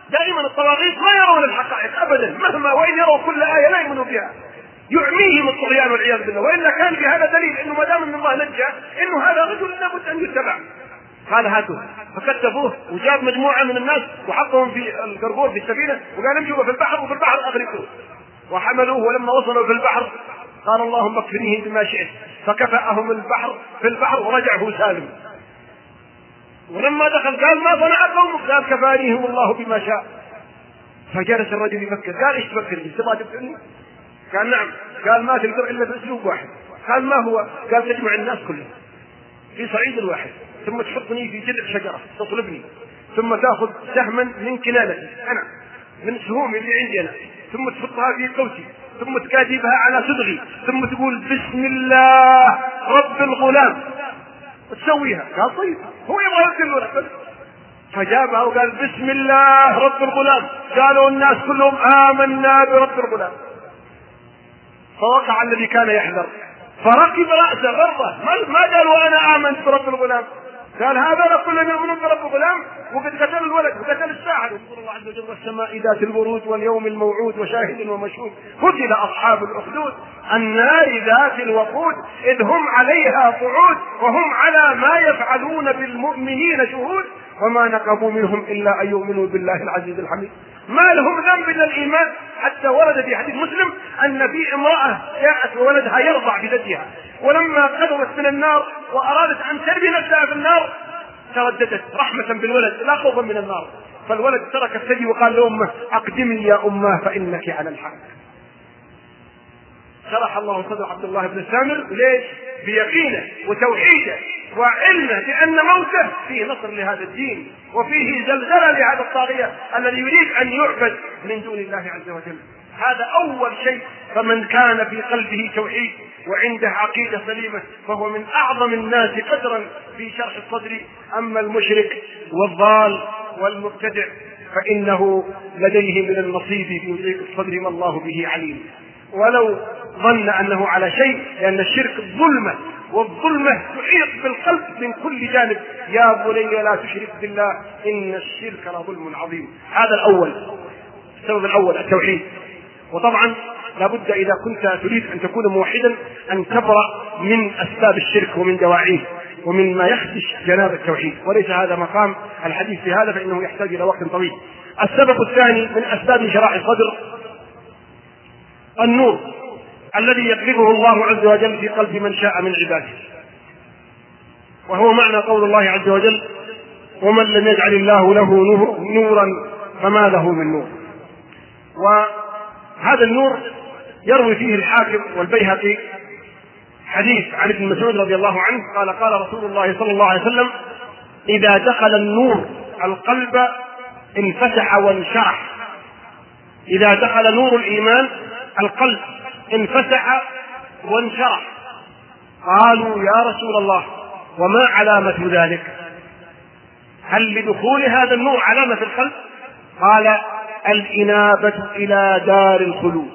S1: دائما الطواغيت ما يرون الحقائق ابدا، مهما وان يروا كل آية لا يؤمنوا بها، يعميهم الطغيان والعياذ بالله. والا كان في هذا دليل انه ما دام ان الله نجى انه هذا رجل لابد ان يتبع. قال هاتوا، فكتفوه وجاب مجموعة من الناس وحطهم في القرقور في السفينة وقال امشوا في البحر وفي البحر اغرقوه، وحملوه. ولما وصلوا في البحر قال اللهم اكفنيهم بما شئت، فكفأهم البحر في البحر ورجعه سالم. ولما دخل قال ما صنع قومك؟ قال كفانيهم الله بما شاء. فجلس الرجل يفكر، قال ايش تفكر؟ تبغى تقتلني؟ قال نعم. قال ما تقدر الا باسلوب واحد. قال ما هو؟ قال تجمع الناس كلهم في صعيد واحد، ثم تحطني في جذع شجرة تصلبني، ثم تأخذ سهما من كنانتي أنا من سهوم اللي عندي أنا، ثم تحطها في قوسي، ثم تكاتبها على صدغي، ثم تقول بسم الله رب الغلام وتسويها. قال طيب، هو يبغى يقتل له. فجابها وقال بسم الله رب الغلام. قالوا الناس كلهم آمنا برب الغلام. فوقع الذي كان يحذر فركب رأسه غرة، ما قالوا أنا آمنت برب الغلام، قال هذا كلهم يؤمنون برب الغلام وقد قتل الولد وقتل الساحر. يقول الله عز وجل والسماء ذات البروج واليوم الموعود وشاهد ومشهود قتل أصحاب الأخدود النار ذات الوقود إذ هم عليها قعود وهم على ما يفعلون بالمؤمنين شهود وما نقموا منهم إلا أن يؤمنوا بالله العزيز الحميد. ما لهم ذنب إلا الإيمان. حتى ورد في حديث مسلم أن في امرأة جاءت وولدها يرضع بثديها، ولما قدرت من النار وأرادت أن ترمي نفسها في النار ترددت رحمة بالولد لا خوفا من النار، فالولد ترك الثدي وقال لأمه أقدمي يا أمه فإنك على الحق. شرح الله صدر عبد الله بن سامر ليش؟ بيقينه وتوحيده وعلمه بأن موته فيه نصر لهذا الدين وفيه زلزلة لهذا الطاغية الذي يريد أن يعبد من دون الله عز وجل. هذا أول شيء. فمن كان في قلبه توحيد وعنده عقيدة سليمة فهو من أعظم الناس قدرا في شرح الصدر. أما المشرك والضال والمبتدع فإنه لديه من النصيب في ضيق الصدر ما الله به عليم، ولو ظن أنه على شيء، لأن الشرك ظلمة، والظلمة تحيط بالقلب من كل جانب. يا بني لا تشرك بالله إن الشرك لظلم عظيم. هذا الأول، السبب الأول التوحيد. وطبعا لابد إذا كنت تريد أن تكون موحدا أن تبرأ من أسباب الشرك ومن دواعيه ومن ما يخدش جناب التوحيد، وليس هذا مقام الحديث في هذا فإنه يحتاج إلى وقت طويل. السبب الثاني من أسباب شراح الصدر النور الذي يقذفه الله عز وجل في قلب من شاء من عباده، وهو معنى قول الله عز وجل ومن لم يجعل الله له نورا فما له من نور. وهذا النور يروي فيه الحاكم والبيهقي حديث عن ابن مسعود رضي الله عنه قال قال رسول الله صلى الله عليه وسلم إذا دخل النور القلب انفتح وانشرح. إذا دخل نور الإيمان القلب انفتح وانشرح. قالوا يا رسول الله وما علامة ذلك؟ هل لدخول هذا النور علامة في القلب؟ قال الإنابة إلى دار الخلود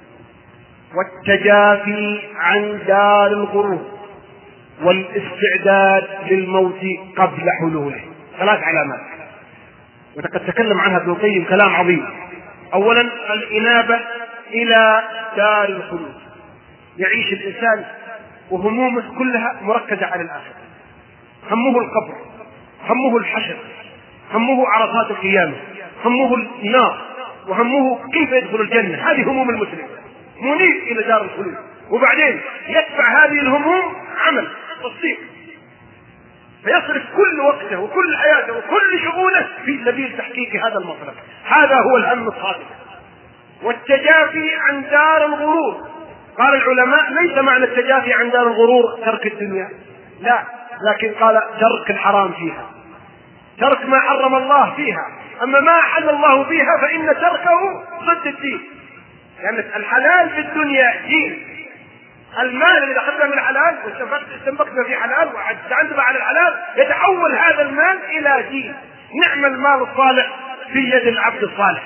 S1: والتجافي عن دار الغرور والاستعداد للموت قبل حلوله. ثلاث علامات وقد تكلم عنها ابن القيم كلام عظيم. أولا الإنابة إلى دار الخلود، يعيش الإنسان وهمومه كلها مركزة على الآخرة، همه القبر، همه الحشر، همه عرصات القيامة، همه النار، وهمه كيف يدخل الجنة. هذه هموم المسلم، منيب إلى دار الخلود. وبعدين يتبع هذه الهموم عمل تصديق، فيصرف كل وقته وكل حياته وكل شؤونه في سبيل تحقيق هذا المطلب. هذا هو الهم الصادق. والتجافي عن دار الغرور، قال العلماء ليس معنى التجافي عن دار الغرور ترك الدنيا، لا، لكن قال ترك الحرام فيها، ترك ما حرم الله فيها. أما ما أحل الله فيها فإن تركه ضد الدين، لأن يعني الحلال في الدنيا دين. المال اللي أخذنا من الحلال واستنبطنا في حلال واستعنتنا على الحلال يتحول هذا المال إلى دين. نعم المال الصالح في يد العبد الصالح.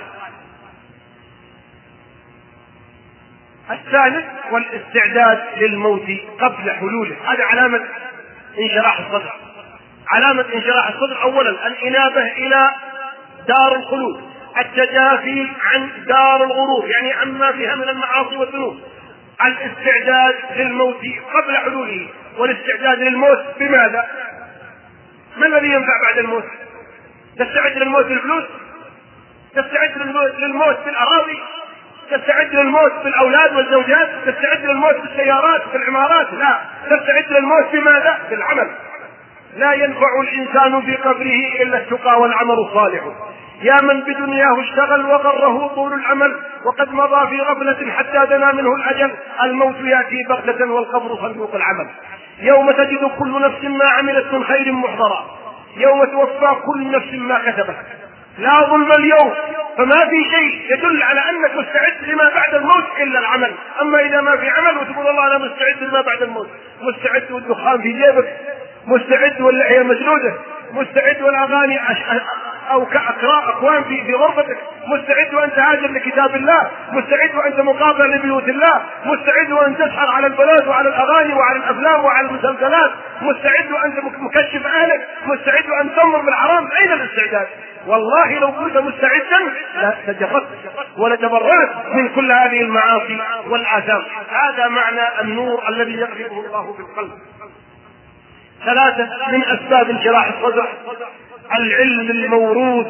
S1: الثالث والاستعداد للموت قبل حلوله. هذا علامة انشراح الصدر. علامة انشراح الصدر أولا الإنابة إلى دار الخلود، التجافي عن دار الغرور، يعني عما فيها من المعاصي والذنوب، الاستعداد للموت قبل حلوله، والاستعداد للموت بماذا؟ ما الذي ينفع بعد الموت؟ تستعد للموت بالفلوس؟ تستعد للموت بالأراضي؟ تستعد للموت بالأولاد والزوجات؟ تستعد للموت بالسيارات والعمارات؟ لا، تستعد للموت بماذا؟ بالعمل. لا ينفع الإنسان في قبره إلا التقى والعمل الصالح. يا من بدنياه اشتغل وغره طول العمل وقد مضى في غفلة حتى دنا منه الأجل، الموت يأتي بغتة والقبر صندوق العمل. يوم تجد كل نفس ما عملت من خير محضرا، يوم توفى كل نفس ما كسبت، لا ظلم اليوم، فما في شيء يدل على أنك مستعد لما بعد الموت إلا العمل. أما إذا ما في عمل وتقول الله أنا مستعد لما بعد الموت، مستعد والدخان في جيبك، مستعد واللحية مسدودة، مستعد والأغاني أو كأقراء أقوام في في غرفتك، مستعد وأن تهاجر لكتاب الله، مستعد وأنت مقابل لبيوت الله، مستعد وأن تسحر على البلاد وعلى الأغاني وعلى الأفلام وعلى المسلسلات، مستعد وأنت مكشف أهلك، مستعد وأن تمر بالحرام. أين الاستعداد؟ والله لو كنت مستعدا لتجردت ولتبرأت من كل هذه المعاصي والآثام. هذا معنى النور الذي يقذفه الله في القلب. ثلاثة من أسباب انشراح الصدر العلم الموروث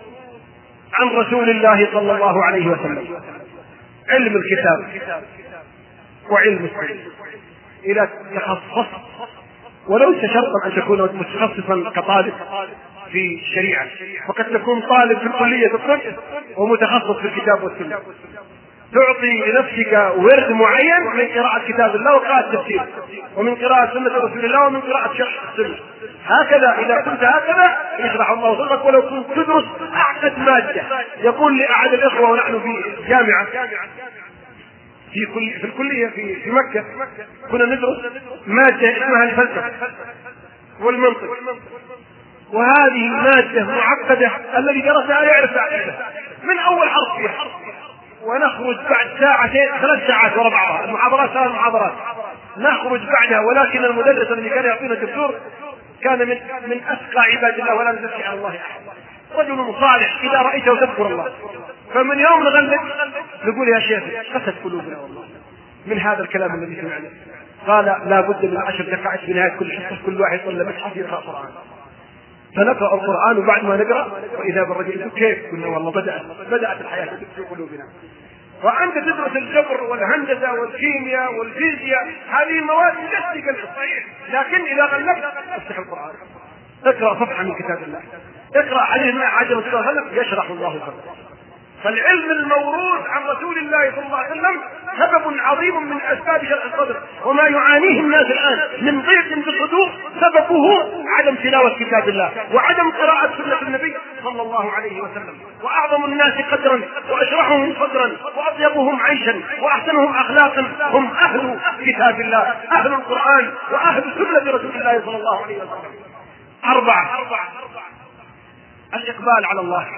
S1: عن رسول الله صلى الله عليه وسلم، علم الكتاب وعلم السنة. إذا تخصصت ولو شرطا أن تكون متخصصا كطالب في الشريعة، فقد تكون طالب في الكلية الطب ومتخصص في الكتاب والسنة، تعطي لنفسك ورد معين من قراءة كتاب الله وقراءة تفسير، ومن قراءة سنة رسول الله، ومن قراءة شرح السنة. هكذا إذا كنت هكذا يشرح الله صدرك. ولو كنت تدرس أعقد مادة، يقول لأحد الإخوة ونحن في جامعة في كل في الكلية في في مكة كنا ندرس مادة اسمها الفلسفة والمنطق، وهذه مادة معقدة، الذي درسها يعرف عقيدة من أول حرف فيها، ونخرج بعد ساعتين ثلاث ساعات ورا بعضها، المحاضرات ثلاث محاضرات نخرج بعدها. ولكن المدرس الذي كان يعطينا الدكتور كان من من أتقى عباد الله، ولا نزكي على الله أحد، رجل صالح إذا رأيته تذكر الله. فمن يوم نغلق نقول يا شيخ قست قلوبنا والله من هذا الكلام الذي سمعنا. قال لا بد من عشر دقائق في نهاية كل حصة كل واحد يطلع مصحف يقرأ قرآن، فنقرأ القرآن وبعد ما نقرأ وإذا بالرجل كيف قلنا والله بدأت بدأت الحياة في قلوبنا. وأنت تدرس الجبر والهندسة والكيمياء والفيزياء، هذه المواد تجسك الصحيح، لكن إذا غلقت افتح القرآن، اقرأ صفحة من كتاب الله، اقرأ حديث ما عجب الصلاة يشرح الله صدرك. فالعلم الموروث عن رسول الله صلى الله عليه وسلم سبب عظيم من أسباب شرح الصدر. وما يعانيه الناس الآن من ضيق في الصدور سببه عدم تلاوة كتاب الله وعدم قراءة سنة النبي صلى الله عليه وسلم. وأعظم الناس قدرا وأشرحهم صدرا وأطيبهم عيشا وأحسنهم أخلاقا هم أهل كتاب الله، أهل القرآن وأهل سنة رسول الله صلى الله عليه وسلم. أربعة، الإقبال على الله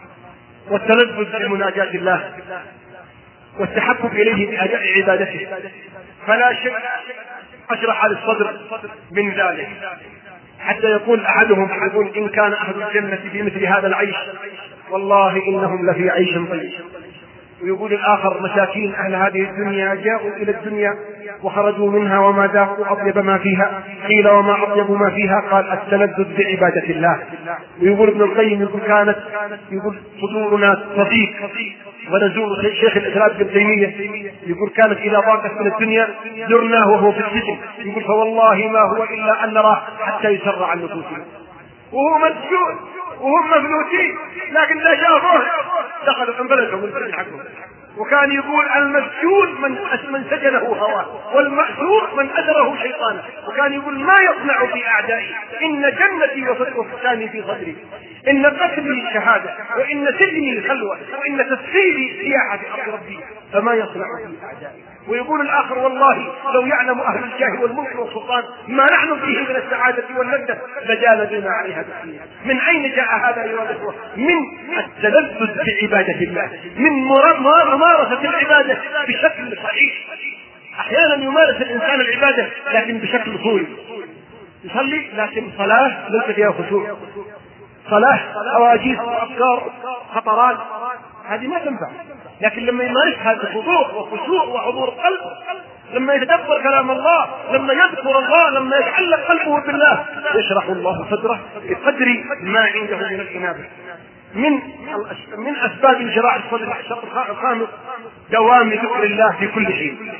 S1: والتلذذ بمناجاة الله والتحبب إليه بأداء عبادته، فلا شيء أشرح على الصدر من ذلك. حتى يقول أحدهم يقول إن كان أهل الجنة في مثل هذا العيش والله إنهم لفي عيش طيب. ويقول الآخر مساكين أهل هذه الدنيا جاءوا إلى الدنيا وخرجوا منها وما ذاقوا أطيب ما فيها، قيل وما أطيب ما فيها، قال التلذذ بعبادة الله. ويقول ابن القيم يقول كانت يقول صدورنا تضيق ونزور شيخ الإسلام ابن تيمية يقول كانت إذا ضاقت من الدنيا زرناه وهو في السجن، يقول فوالله ما هو إلا أن نراه حتى يسر عن نفوسنا، وهو مسجون وهم مفلوتين، لكن لا شافوه دخلوا انبلشوا من السجن حقهم. وكان يقول المسجون من من سجنه هواه والمأسور من أدره شيطانه. وكان يقول ما يصنع في أعدائي إن جنتي وفتاني في صدري، إن قتلي شهادة وإن سجني خلوة وإن تسخيري سياحة في أرض ربي، فما يصنع في أعدائي. ويقول الآخر والله لو يعلم أهل الجاه والملك والسلطان ما نحن فيه من السعادة واللذة لجالدونا عليها بالدنيا. من أين جاء هذا أيها الأخوة؟ من التلذذ بعبادة الله، من ممارسة العبادة بشكل صحيح. أحيانا يمارس الإنسان العبادة لكن بشكل صوري، يصلي لكن صلاة ليس فيها خشوع، صلاح أواجيس وأفكار خطرات، هذه ما تنفع. لكن لما يمارسها بخضوع وخشوع وحضور قلب، لما يتدبر كلام الله، لما يذكر الله، لما يتعلق قلبه بالله، يشرح الله صدره بقدر ما عنده من الإنابة. من من أسباب انشراح الصدر الخامس دوام ذكر الله في كل حين،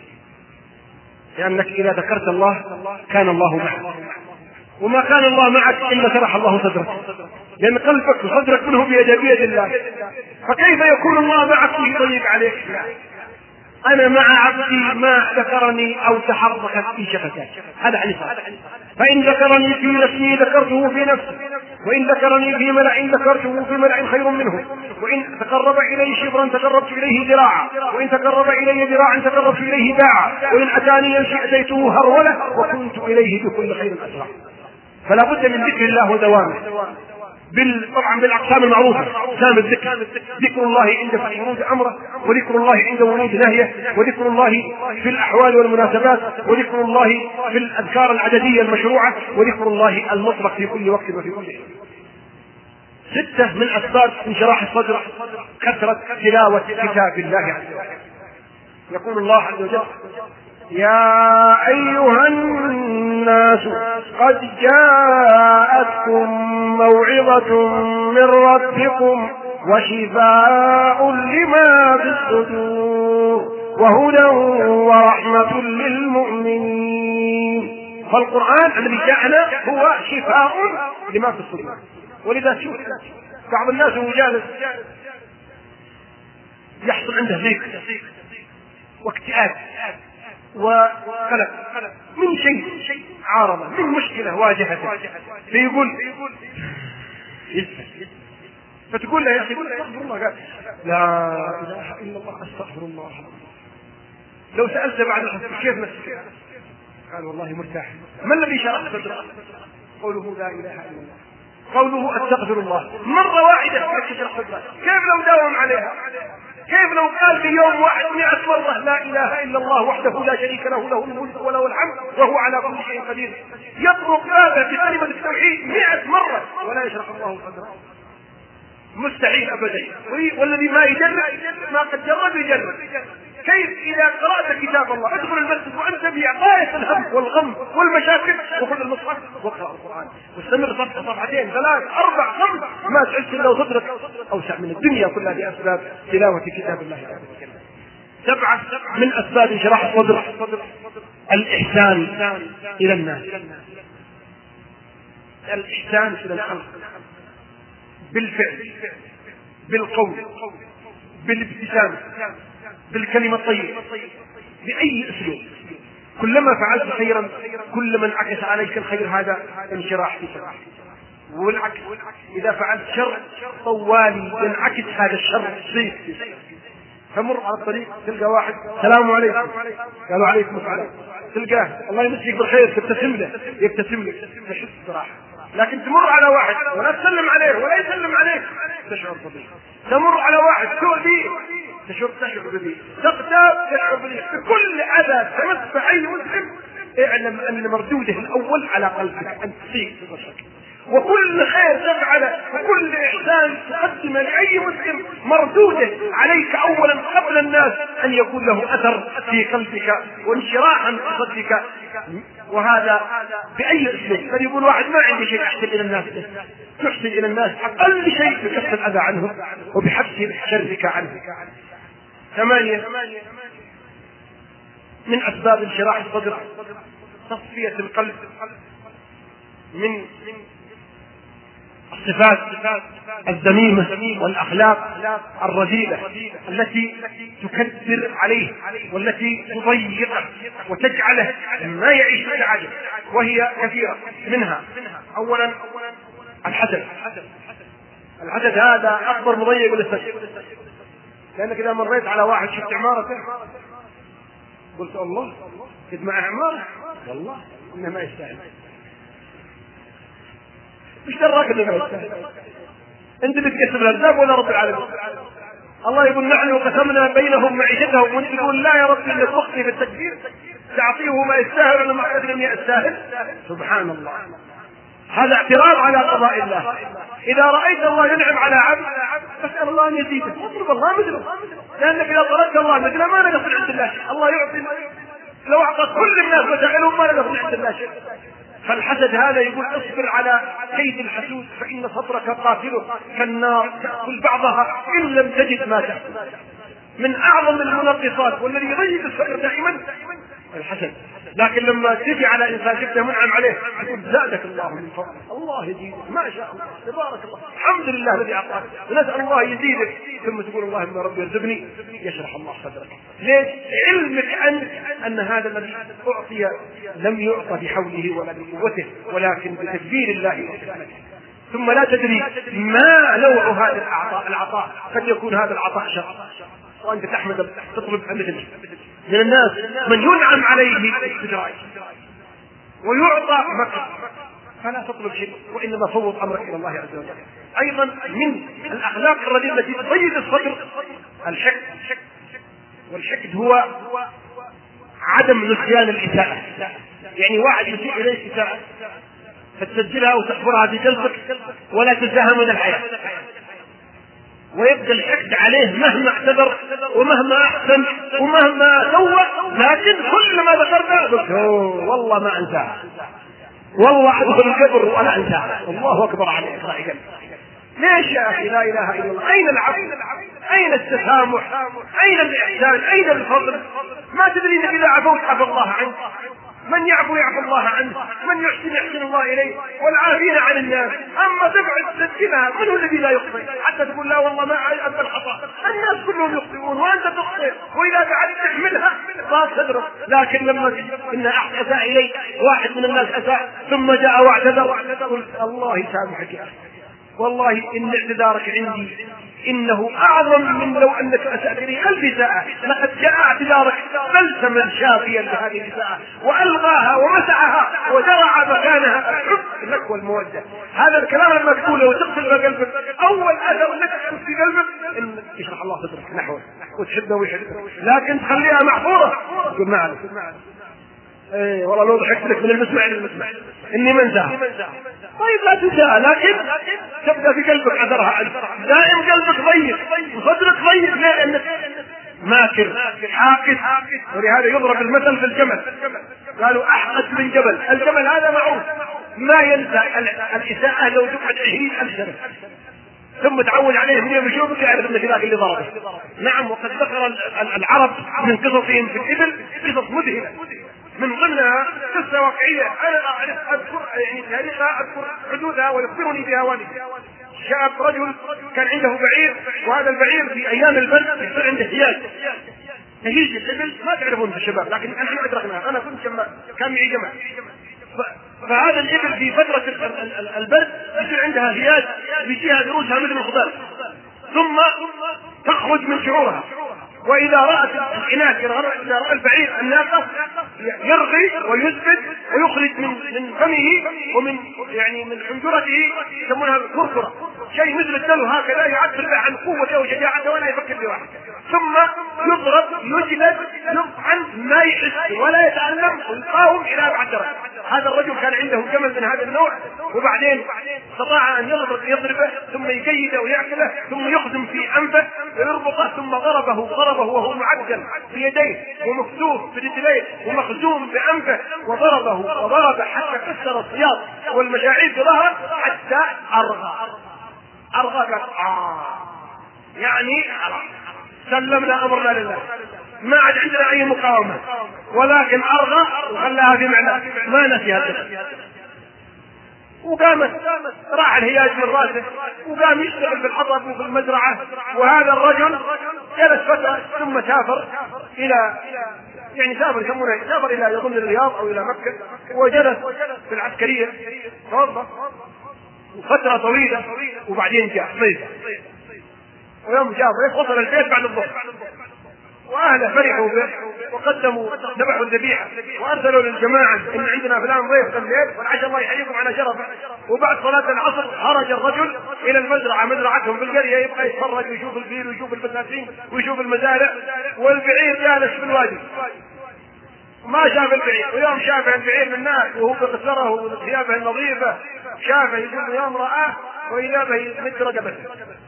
S1: لأنك إذا ذكرت الله كان الله معك، وما كان الله معك إلا شرح الله صدرك، لأن قلبك وصدرك منه بيد بيد الله. فكيف يكون الله معك ويضيق عليك؟ أنا مع عبدي ما ذكرني أو تحركت في شفتاه، هذا حديث. فإن ذكرني في نفسي ذكرته في نفسي، وإن ذكرني في ملأ ذكرته في ملأ خير منه، وإن تقرب إلي شبرا تقربت إليه ذراعا، وإن تقرب إلي ذراعا تقربت إليه باعا، وإن أتاني يمشي أتيته هرولة، وكنت إليه بكل خير أسرع. فلا بد من ذكر الله ودوامه، بال... طبعا بالاقسام المعروفه، اقسام الذكر: ذكر الله عند ورود امره، وذكر الله عند ورود نهيه، وذكر الله في الاحوال والمناسبات، وذكر الله في الاذكار العدديه المشروعه، وذكر الله المطلق في كل وقت وفي كل حين. سته من اسباب انشراح الصدر كثره تلاوه كتاب الله عز وجل. يقول الله عز وجل: يا أيها الناس قد جاءتكم موعظة من ربكم وشفاء لما في الصدور وهدى ورحمة للمؤمنين. فالقرآن الذي جاءنا هو شفاء لما في الصدور. ولذا شوف بعض الناس وهو جالس يحصل عنده ضيق واكتئاب وقلق من شيء عارضة، من مشكلة واجهته، فيقول فتقول له: يا أخي استغفر الله. قال: لا إله إلا الله، استغفر الله. لو سألت بعد كيف نفسك؟ قال: والله مرتاح. ما الذي شرح صدره؟ قوله لا إله إلا الله، قوله استغفر الله. مرة واحدة تشرح صدره. كيف لو داوم عليها؟ كيف لو قال في يوم واحد مئة مرة لا إله إلا الله وحده لا شريك له، له الملك وله الحمد وهو على كل شيء قدير؟ يطرق هذا بكلمة التوحيد مئة مرة ولا يشرح الله صدره؟ مستحيل أبدا. والذي ما يجرب ما قد جرب يجرب. كيف إذا قرأت كتاب الله ادخل المسجد وأنت بغاية الهم والغم والمشاكل، وخذ المصحف واقرأ القرآن واستمر صفحة صفحتين ثلاث أربع خمس، ما تحس إلا صدرك أوسع من الدنيا كلها بأسباب تلاوة كتاب الله عز وجل. سبعة من أسباب انشراح الصدر الإحسان إلى الناس. الإحسان إلى الخلق بالفعل، بالقول، بالابتسامة، بالكلمة الطيبة، بأي أسلوب. كلما فعلت خيرا كلما انعكس عليك الخير، هذا انشراح في صدرك. والعكس، إذا فعلت شر طوالي ينعكس هذا الشر فيك. تمر على الطريق تلقى واحد: السلام عليكم. قالوا: عليكم السلام. تلقاه: الله يمسيك بالخير، تبتسم له، يبتسم لك، تحس براحة. لكن تمر على واحد ولا تسلم عليه ولا يسلم عليك، تشعر بضيق. تمر على واحد تؤذيه، تشعر تشعر بضيق. تغتاب، تشعر بضيق. بكل أذى تمس أي مسلم اعلم أن مردوده الأول على قلبك، أن تصيب ببشرك. وكل خير تفعله وكل إحسان تقدمه لأي مسلم مردوده عليك أولا قبل الناس أن يكون له أثر في قلبك وانشراحا في صدرك. وهذا بأي أسلوب. قد يقول واحد: ما عندي شيء أحسن إلى الناس، تحسن إلى الناس أقل شيء بكف الأذى عنهم وبحبس شرك عنه. ثمانية من أسباب انشراح الصدر تصفية القلب من الصفات الذميمة والأخلاق الرذيلة التي تكدر عليه والتي تضيقه وتجعله ما يعيش السعادة، وهي كثيرة. منها أولا الحسد. الحسد هذا أكبر مضيق للسجن، لأنك إذا مريت على واحد شفت عمارته قلت: الله قد معه عمارة، والله إنه ما يستاهل. مش دراك اللي ما يستاهل؟ انت اللي تكسب الارزاق ولا رب العالمين؟ الله يقول: نحن قسمنا بينهم معيشتهم، وانت تقول: لا يا رب اللي تخطي في التكبير تعطيه ما يستاهل ولا ما لم يستاهل. سبحان الله. هذا اعتراض على قضاء الله. إذا رأيت الله ينعم على عبد فاسأل الله أن يزيده، اطلب الله مثله، لأنك إذا طلبت الله مثله ما نقص من عند الله شيء. الله يعطي، لو أعطى كل الناس وسألهم ما نقص من عند الله شيء. فالحسد هذا يقول اصبر على كيد الحسود فإن صبرك قاتله كالنار تأكل بعضها إن لم تجد ما تأكل. من أعظم المنقصات والذي يضيق الصبر دائما الحسد. لكن لما تجي على انسان شفته منعم عليه يقول زادك الله من فضله، الله يزيدك ما شاء الله تبارك الله الحمد لله الذي اعطاك، ونسال الله يزيدك، ثم تقول اللهم رب يرزقني، يشرح الله صدرك. ليش؟ علمك انت ان هذا الذي اعطي لم يعطى بحوله ولا بقوته ولكن بتدبير الله وحكمته. ثم لا تدري ما نوع هذا العطاء، العطاء قد يكون هذا العطاء شر وانت تحمد تطلب مثل من الناس من ينعم عليه بالاستدراج ويعطى مكر، فلا تطلب شيء وانما فوض امرك الى الله عز وجل. ايضا من الاخلاق الرديئه التي تضيق الصدر الحقد، والحقد هو عدم نسيان الاساءه. يعني واحد يسيء اليه اساءه فتسجلها وتحفرها في قلبك ولا تنساها من الحياه، ويبقى الحقد عليه مهما اعتذر ومهما احسن ومهما سوى، لكن كل ما ذكرته والله ما انساها، والله ادخل القبر وانا انساها. الله اكبر عليك راعي قلبك. ليش يا اخي؟ لا اله الا الله. اين العفو؟ اين التسامح؟ اين الاحسان؟ اين الفضل؟ ما تدري انك اذا عفوت عفى الله عنك؟ من يعفو يعفو الله عنه، من يحسن يحسن الله اليه، والعافين عن الناس. اما تبعد تسكنها، من هو الذي لا يخطئ؟ حتى تقول لا والله ما انت الخطا، الناس كلهم يخطئون وانت تخطئ، واذا قعدت تحملها ضاق صدرك. لكن لما ان اساء اليك واحد من الناس اساء ثم جاء واعتذر قلت الله يسامحك يا اخي، والله ان اعتذارك عندي انه اعظم من لو انك اسأت لي الف ساعة. لقد جاء اعتذارك بلسما شافيا لهذه الساعة والغاها ومسحها وزرع مكانها الحب لك والمودة. هذا الكلام لما تقوله وتغسل بقلبك اول اثر لك في قلبك ان يشرح الله صدرك نحوه وتشده ويشدك، لكن تخليها محفورة تقول معلش ايه والله لو ضحكت لك من المسمع للمسمع اني منساها. طيب لا تنساها، لكن تبدا في قلبك اثرها انت. دائم قلبك ضيق وصدرك ضيق. ليه؟ لانك ماكر حاقد. ولهذا يضرب المثل في الجمل، قالوا احقد من جبل. الجمل هذا معروف ما ينسى الاساءة لو دفعت عشرين الف سنة ثم تعود عليه من يوم يشوفك يعرف ان ذاك اللي ضربه. نعم، وقد ذكر العرب من قصصهم في الابل قصص مذهله، من ضمنها قصة واقعية أنا أذكر يعني تاريخها، أذكر حدودها ويخبرني بها والدي. شاب رجل كان عنده بعير، وهذا البعير في أيام البرد يصير عنده هياج، تهيج الإبل ما تعرفون الشباب، لكن نحن أدركناها. أنا كنت جمع كان معي جمع، فهذا الإبل في فترة البرد يصير عندها هياج بيجيها دروسها مثل الخضار، ثم تخرج من شعورها. وإذا رأت الإناث إذا رأى البعير الناقة يرغي ويثبت ويخرج من من فمه ومن يعني من حنجرته يسمونها كركرة، شيء مثل الدلو هكذا يعبر به عن قوته وشجاعته ولا يفكر بواحد. ثم يضرب يجلد يطعن ما يحس ولا يتألم ويقاوم إلى أبعد درجة. هذا الرجل كان عنده جمل من هذا النوع، وبعدين استطاع أن يضرب يضربه ثم يقيده ويعقله ثم يخزم في أنفه ويربطه، ثم ضربه ضربه وهو معجل بيديه ومكتوف برجليه ومخزوم بأنفه، وضربه وضرب حتى كسر الصياط والمشاعير في ظهره حتى أرغى أرغى آه يعني سلمنا أمرنا لله، ما عاد عندنا أي مقاومة، ولكن أرغى وخلاها في معنى ما نسيها. وقامت راح الهياج من راسه وقام يشتغل في الحطب وفي المزرعة. وهذا الرجل جلس فترة ثم سافر إلى يعني سافر يسمونه سافر إلى يظن الرياض أو إلى مكة، وجلس في العسكرية توظف فترة طويلة، وبعدين جاء ميت. ويوم جاء وصل البيت بعد الظهر، واهله فرحوا به وقدموا ذبحوا الذبيحه وارسلوا للجماعه ان عندنا فلان ضيف الليل والعشاء الله يحييكم على شرفه. وبعد صلاه العصر خرج الرجل الى المزرعه، مزرعتهم في القريه، يبقى يتفرج ويشوف الفيل ويشوف البساتين ويشوف المزارع، والبعير جالس في الوادي ما شاف البعير، ويوم شاف البعير من الناس وهو بقصره وثيابه النظيفة شافه يقول يوم رآه وإذا به يمد رقبته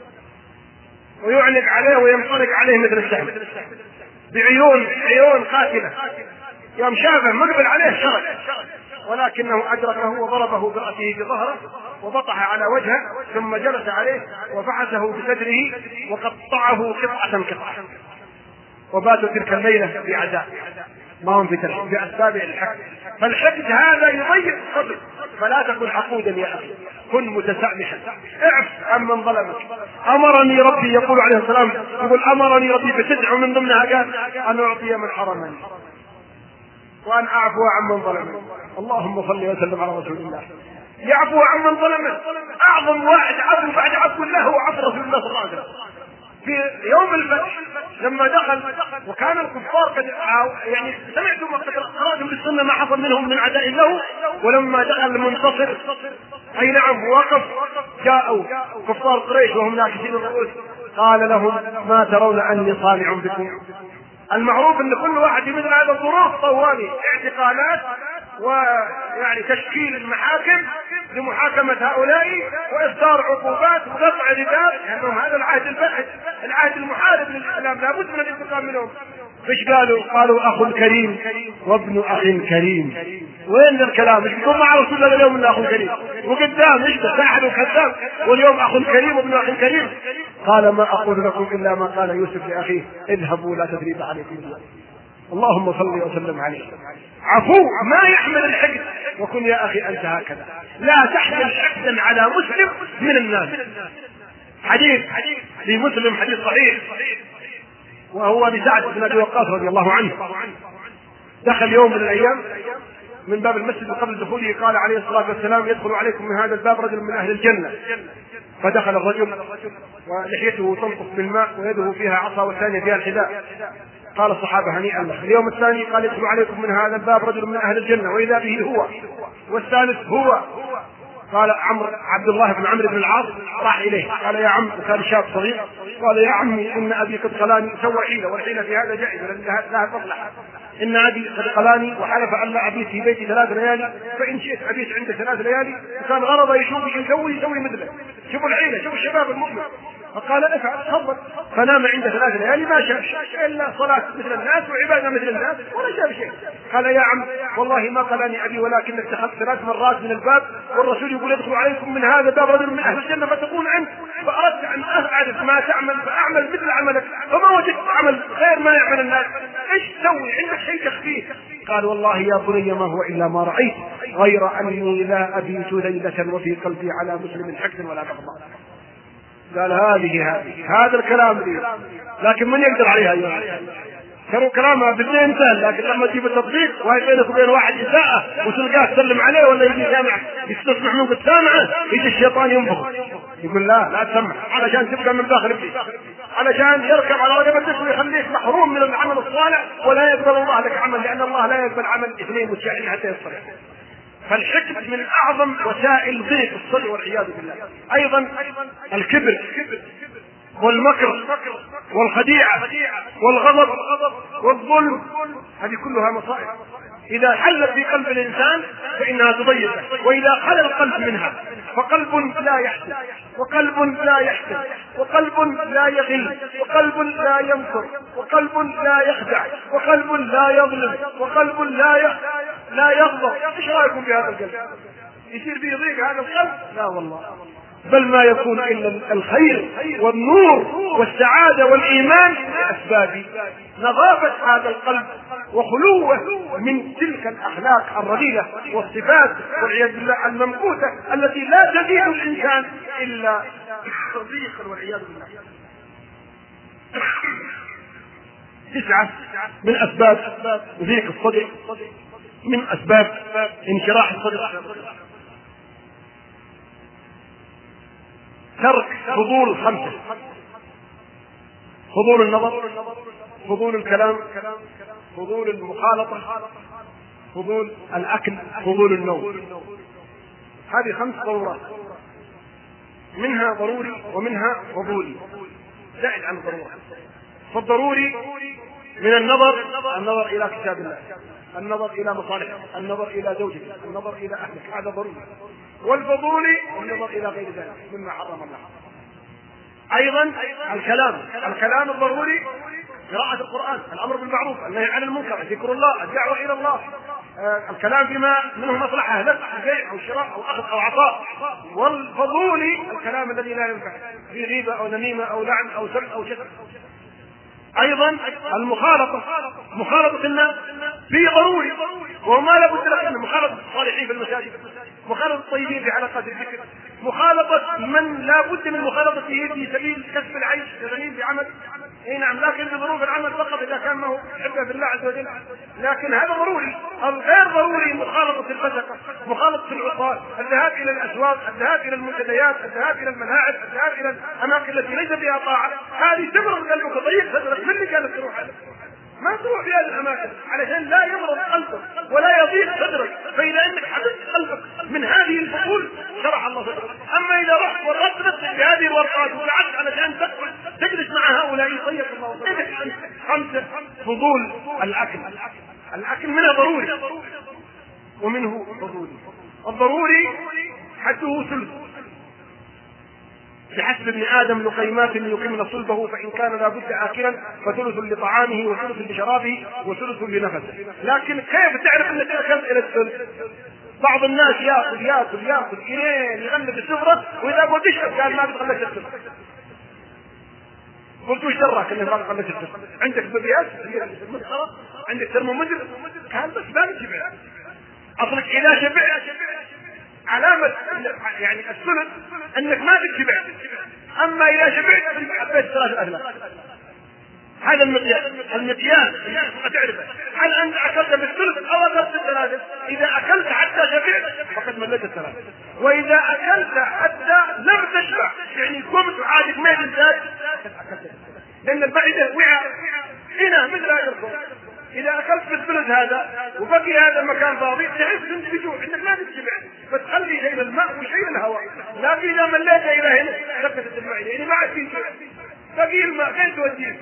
S1: ويعنق عليه وينطلق عليه مثل السهم بعيون عيون قاتلة. يوم شافه مقبل عليه شرد، ولكنه أدركه وضربه برأسه في ظهره وبطح على وجهه ثم جلس عليه وفحسه بصدره وقطعه قطعة قطعة، وباتوا تلك الليلة في عذاب ما هم في ترحيب بأسباب الحقد. فالحقد هذا يضيق الصدر، فلا تكن حقودا يا أخي، كن متسامحا، اعف عمن ظلمك. أمرني ربي، يقول عليه السلام، يقول أمرني ربي بتسع من ضمنها قال أن أعطي من حرمني وأن أعفو عمن ظلمني. اللهم صل وسلم على رسول الله. يعفو عمن ظلمه، أعظم واحد عفو بعد عفو الله هو عفو رسول الله صلى الله عليه وسلم. في يوم الفتح لما دخل وكان الكفار قد يعني سمعتم وقد قرأتم بالسنة ما حصل منهم من عداء له، ولما دخل المنتصر أي نعم وقف جاءوا كفار قريش وهم ناكسين الرؤوس قال لهم ما ترون أني صانع بكم؟ المعروف أن كل واحد من هذا الظروف طوالي اعتقالات ويعني تشكيل المحاكم لمحاكمة هؤلاء وإصدار عقوبات وقطع رداء، لأنهم هذا العهد الفحش، العهد المحارب للإسلام، لابد من الانتقام منهم. فايش قالوا؟ قالوا أخ كريم وابن أخ كريم. وين الكلام؟ مش بيكون مع رسول الله اليوم من أخ كريم وقدام ايش ساحل وكذاب، واليوم أخ كريم وابن أخ كريم. قال ما أقول لكم إلا ما قال يوسف لأخيه اذهبوا لا تثريب عليكم اليوم. اللهم صل وسلم عليه. عفو ما يحمل الحقد، وكن يا أخي أنت هكذا، لا تحمل حقدا على مسلم من الناس. حديث في مسلم حديث صحيح، وهو لسعد بن أبي وقاص رضي الله عنه، دخل يوم من الأيام من باب المسجد وقبل دخوله قال عليه الصلاة والسلام يدخل عليكم من هذا الباب رجل من أهل الجنة. فدخل الرجل ولحيته تنطف بالماء ويده فيها عصا والثانية فيها الحذاء. قال الصحابة هنيئا له. اليوم الثاني قال يدخل عليكم من هذا الباب رجل من أهل الجنة وإذا به هو، والثالث هو. قال عمرو عبد الله بن عمرو بن العاص راح إليه قال يا عم، وكان شاب صغير، قال يا عمي إن أبي قد قلاني، سوى حيلة والحيلة في هذا جائزة لها مصلحة، إن أبي قد قلاني وحلف أن لا أبيت في بيتي ثلاث ليالي، فإن شئت أبيت عنده ثلاث ليالي، وكان غرضه يشوف ايش يسوي يسوي مثله. شوفوا الحيلة، شوفوا الشباب المؤمن. فقال افعل تفضل. فنام عنده ثلاث ليالي ما شاف شيء الا صلاه مثل الناس وعباده مثل الناس ولا شاف شيء. قال يا عم والله ما قلاني ابي ولكن اتخذت ثلاث مرات من الباب والرسول يقول ادخلوا عليكم من هذا الباب رجل من اهل الجنه فتقول انت، فاردت ان اعرف ما تعمل فاعمل مثل عملك، فما وجدت عمل غير ما يعمل الناس، ايش تسوي؟ عندك شيء تخفيه؟ قال والله يا بني ما هو الا ما رايت غير اني لا ابيت ليله وفي قلبي على مسلم حقد ولا بغضاء. قال هذه هذه هذا الكلام لي، لكن من يقدر عليها اليوم؟ كانوا كلامها بالليل سهل، لكن لما تجيب التطبيق وهي بينك وبين واحد إساءة وتلقاه تسلم عليه ولا يجي سامع يستسمع منك السامعة، يجي الشيطان ينفخ يقول لا لا تسمع علشان تبقى من داخل ابليس، علشان يركب على رقبتك ويخليك محروم من العمل الصالح ولا يقبل الله لك عمل، لأن الله لا يقبل عمل اثنين متشاعرين حتى يصلح. فالحقد من أعظم وسائل ضيق الصدر والعياذ بالله. أيضا الكبر والمكر والخديعة والغضب والظلم، هذه كلها مصائب إذا حلت في قلب الإنسان فإنها تضيقه، وإذا خلى القلب منها فقلب لا يحسن وقلب لا يحسن وقلب لا يغل وقلب لا ينكر وقلب لا يخدع وقلب لا يظلم وقلب لا ي... لا يغضب. ايش رايكم بهذا القلب؟ يصير فيه ضيق هذا القلب؟ لا والله، بل ما يكون الا الخير والنور والسعاده والايمان باسباب نظافه هذا القلب وخلوه من تلك الاخلاق الرذيله والصفات والعياذ بالله الممقوته التي لا تزيد الانسان الا ضيقا والعياذ بالله. تسعه من اسباب ضيق الصدر، من أسباب انشراح الصدر ترك فضول خمسة: فضول النظر، فضول الكلام، فضول المخالطة، فضول الأكل، فضول النوم. هذه خمس ضرورات، منها ضروري ومنها فضولي زائد عن الضرورة. فالضروري من النظر النظر إلى كتاب الله، النظر إلى مصالحك، النظر إلى زوجك، النظر إلى أهلك، هذا ضروري. والفضولي النظر إلى غير ذلك مما حرم الله. أيضا الكلام، الكلام الضروري قراءة القرآن، الأمر بالمعروف، النهي عن المنكر، ذكر الله، الدعوة إلى الله، آه الكلام فيما منه مصلحة، نفع بيع أو شراء أو أخذ أو عطاء. والفضولي الكلام الذي لا ينفع، في غيبة أو نميمة أو لعن أو سب أو شتم. أيضا المخالطة، مخالطة الناس في ضروري، وما لا بد لك، مخالطة الصالحين في المساجد، مخالطة الطيبين في حلقات الذكر، مخالطة من لا بد من مخالطته في سبيل كسب العيش، يغنين بعمل، اي نعم، لكن بظروف العمل فقط اذا كان ما هو يحبه بالله عز وجل، لكن هذا ضروري. الغير ضروري مخالطة الفسقة، مخالطة العصاة، الذهاب الى الاسواق، الذهاب الى المنتديات، الذهاب الى الملاعب، الذهاب الى الاماكن التي ليس فيها طاعة. هذه تمرض قلبك وضيق صدرك. من اللي قالت تروح هذا؟ ما تروح في هذه الاماكن علشان لا يمرض قلبك ولا يضيق صدرك. فاذا انك حبست قلبك من هذه الفضول شرح الله صدرك. اما اذا رحت ورطت نفسك بهذه الورقات وقعدت علشان تقعد تجلس مع هؤلاء يضيق الله صدرك. خمسه، فضول الاكل. الاكل منه ضروري ومنه فضولي. الضروري حده ثلث، بحسب ابن آدم لقيمات يقمن صلبه، فإن كان لابد آكلا فثلث لطعامه وثلث لشرابه وثلث لنفسه. لكن كيف تعرف أنك أكلت إلى الثلث؟ بعض الناس يأكل يأكل يأكل إلين يغلب السفرة، وإذا قلت اشرب قال ما بتغلس السفرة. قلت وش دراك انه ما بتغلس السفرة؟ عندك ببيات مسخرة، عندك ترمومتر، قال بس ما بتشبع. أصلك إذا شبعت علامة يعني السنن انك ما تشبع، اما اذا شبعت حبيت ثلاث الاغلاق. هذا المقياس، المقياس تعرفه. هل انت اكلت بالثلث او اكلت بالثلاثه؟ اذا اكلت حتى شبعت فقد مليت الثلاثه، واذا اكلت حتى لم تشبع يعني قمت وعادك ما تزداد اكلت، لان المعده وعاء هنا مثل هذا الخبز. إذا أكلت بالثلث هذا وبقي هذا المكان فاضي تحس أنت بجوع، إنك ما تشبع، فتخلي شيء الماء وشيء الهواء. لكن إذا مليت إلى هنا ثبتت المعدة، يعني ما عاد في شيء، بقي الماء فين توديه؟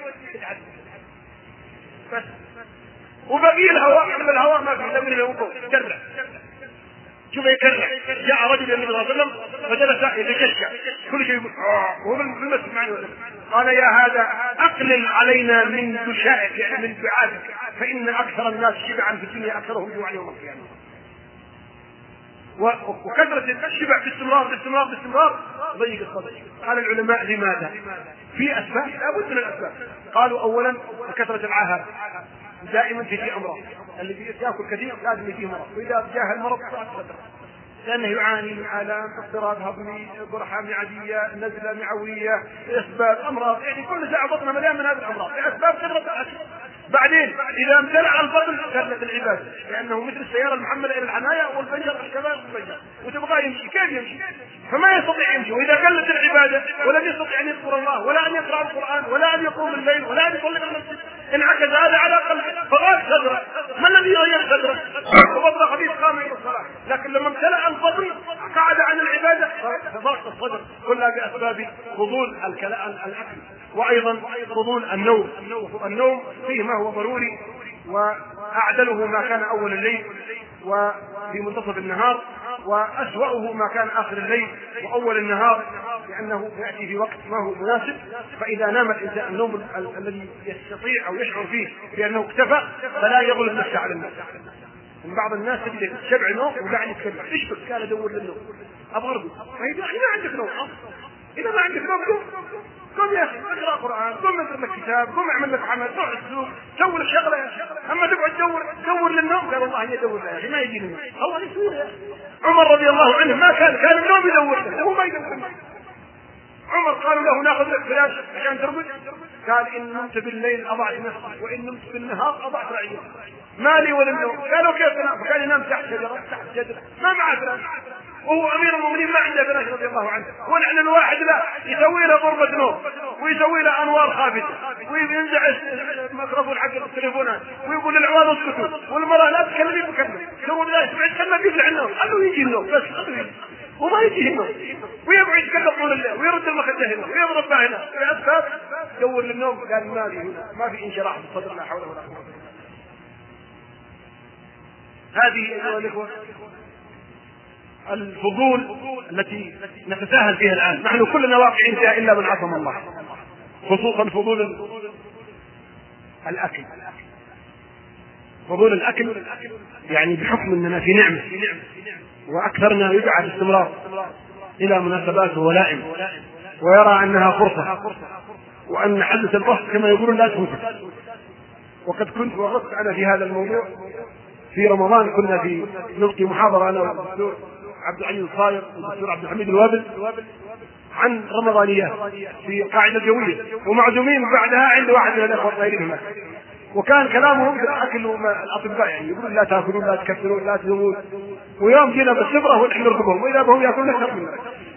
S1: بس وبقي الهواء، أما الهواء ما في إلا من الوقوف كرع. شوف يكرع. جاء رجل النبي صلى الله عليه وسلم فجلس يتششع كل شيء يقول وهو بالمسجد معنا، قال يا هذا أقلل علينا من دشائك يعني من دعائك، فإن أكثر الناس شبعا في الدنيا أكثرهم جوعا يوم القيامة. وكثرة الشبع باستمرار باستمرار باستمرار ضيق الصدر. قال العلماء لماذا؟ في أسباب، لابد من الأسباب. قالوا أولا كثرة العاهات، دائما تجي أمراض، اللي يأكل كثير لازم يجيه مرض، وإذا جاء المرض لأنه يعاني من آلام، اضطراب هضمي، قرحة معدية، نزلة معوية، أسباب أمراض، يعني كل ساعة بطنه مليان من هذه الأمراض، أسباب كثرة الأكل. بعدين إذا امتلأ البطن كثرت العبادة، لأنه مثل السيارة المحملة إلى العناية والبنجر كذا والبنجر، وتبغى يمشي كيف يمشي؟ فما يستطيع يمشي. وإذا قلت العبادة ولم يستطيع أن يذكر الله ولا أن يقرأ القرآن ولا أن يقوم الليل ولا أن يصلي في المسجد، انعكس هذا على قلبه فغاب صدره. ما الذي يغير صدره؟ وبطن خبيث قام إلى الصلاة. لكن لما امتلأ البطن قعد عن العبادة فضاق الصدر، كلها بأسباب فضول الأكل. وأيضا فضول النوم. النوم فيه ما هو ضروري، وأعدله ما كان أول الليل وفي منتصف النهار، وأسوأه ما كان آخر الليل وأول النهار، لأنه يأتي في وقت ما هو مناسب. فإذا نام الإنسان النوم الذي يستطيع أو يشعر فيه بأنه اكتفى فلا يغلب نفسه على الناس. من بعض الناس تجد سبع نوم وقاعد يتكلم ايش بك؟ قال ادور للنوم ابغى ارقد. طيب يا اخي ما عندك نوم، اذا ما عندك نوم قم قم يا اخي اقرا قران، قم اقرا لك كتاب، قم اعمل لك عمل، روح السوق، سوي لك شغله يا اخي. اما تقعد تدور تدور للنوم، قال والله يدور يا اخي ما يجيني النوم. الله يسوي يا اخي. عمر رضي الله عنه ما كان كان النوم يدور له، هو ما يدور. عمر قالوا له ناخذ لك فراش عشان ترقد، قال ان نمت بالليل اضعت نفسي وان نمت بالنهار اضعت رعيتي، مالي ولا النوم. قالوا كيف نام؟ كان ينام تحت شجره تحت شجره ما معه فراش، وهو امير المؤمنين ما عنده فراش رضي الله عنه. ونحن الواحد لا يسوي له غرفه نوم ويسوي له انوار خافته وينزع الميكروفون حق التليفونات ويقول للعوال اسكتوا، والمراه لا تكلمي بكلمه، تقول لا سمعت كلمه بيفلح النوم، خلوه يجي النوم بس خلوه يجي، وما يجي النوم ويقعد يتكلم طول الليل ويرد المخده هنا ويضرب بها هنا. الاسباب دور للنوم، قال مالي هنا ما في انشراح بالصدر لا حول ولا قوه. هذه أيها الإخوة الفضول التي نتساهل فيها الآن، نحن كلنا واقعين فيها إلا من عصم الله، خصوصا فضول الأكل. فضول الأكل يعني بحكم أننا في نعمة وأكثرنا يدعى باستمرار إلى مناسبات وولائم ويرى أنها فرصة وأن حدث البسط كما يقولون لا تفوت. وقد كنت وردت أنا في هذا الموضوع في رمضان، كنا في نلقي محاضرة أنا والدكتور عبد العزيز الصايغ والدكتور عبد الحميد الوابل عن رمضانيات في قاعدة جوية، ومعزومين بعدها عند واحد من الأخوة الطاهرين هناك، وكان كلامهم في الأكل الأطباء يعني يقولون لا تأكلون لا تكثرون لا تزومون، ويوم جينا بالصبرة ونحن نركبهم وإذا بهم يأكلون أكثر منا.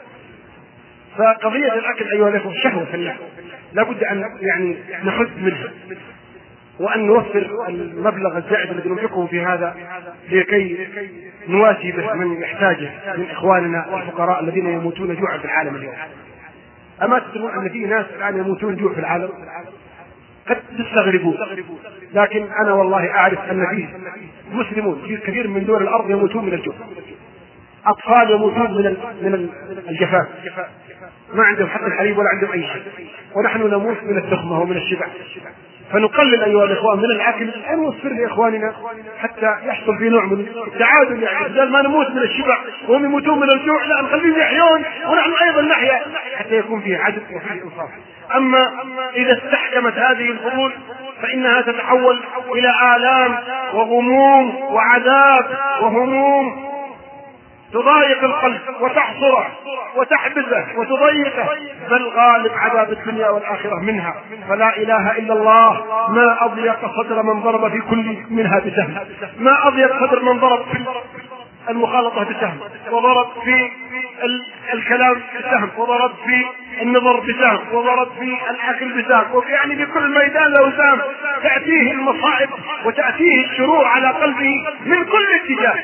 S1: فقضية الأكل أيها الأخوة شهوة في الله لابد أن يعني نحد منها، وأن نوفر المبلغ الزائد الذي ننفقه في هذا لكي نواسي به من يحتاجه من إخواننا الفقراء الذين يموتون جوعا في العالم اليوم. أما تدرون أن في ناس الآن يموتون جوع في العالم؟ قد تستغربون، لكن أنا والله أعرف أن فيه مسلمون في كثير من دول الأرض يموتون من الجوع، أطفال يموتون من من الجفاف، ما عندهم حتى الحليب ولا عندهم أي شيء، ونحن نموت من التخمة ومن الشبع. فنقلل أيها الإخوان من الأكل أن نوفر لإخواننا حتى يحصل في نوع من التعادل، يعني بدل ما نموت من الشبع وهم يموتون من الجوع لا نخليهم يحيون ونحن أيضا نحيا حتى يكون فيه عدل وفيه إنصاف. أما إذا استحكمت هذه الفضول فإنها تتحول إلى آلام وغموم وعذاب وهموم تضايق القلب وتحصره وتحبسه وتضيقه، بل غالب عذاب الدنيا والآخرة منها. فلا إله إلا الله ما أضيق صدر من ضرب في كل منها بسهم، ما أضيق صدر من ضرب في المخالطة بسهم، وضرب في الكلام بسهم، وضرب في النظر بسهم، وضرب في الأكل بسهم، يعني في كل ميدان له سهم تأتيه المصائب وتأتيه الشرور على قلبه من كل اتجاه.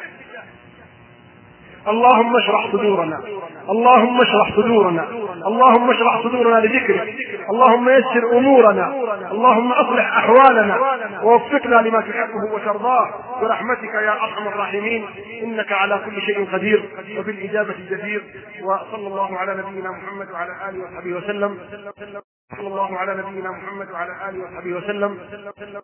S1: اللهم اشرح صدورنا، اللهم اشرح صدورنا، اللهم اشرح صدورنا لذكرك، اللهم يسر امورنا، اللهم اصلح احوالنا ووفقنا لما تحبه وترضاه برحمتك يا ارحم الراحمين، انك على كل شيء قدير وبالاجابه جدير. وصلى الله على نبينا محمد وعلى اله وصحبه وسلم. صلى الله على نبينا محمد وعلى اله وصحبه وسلم.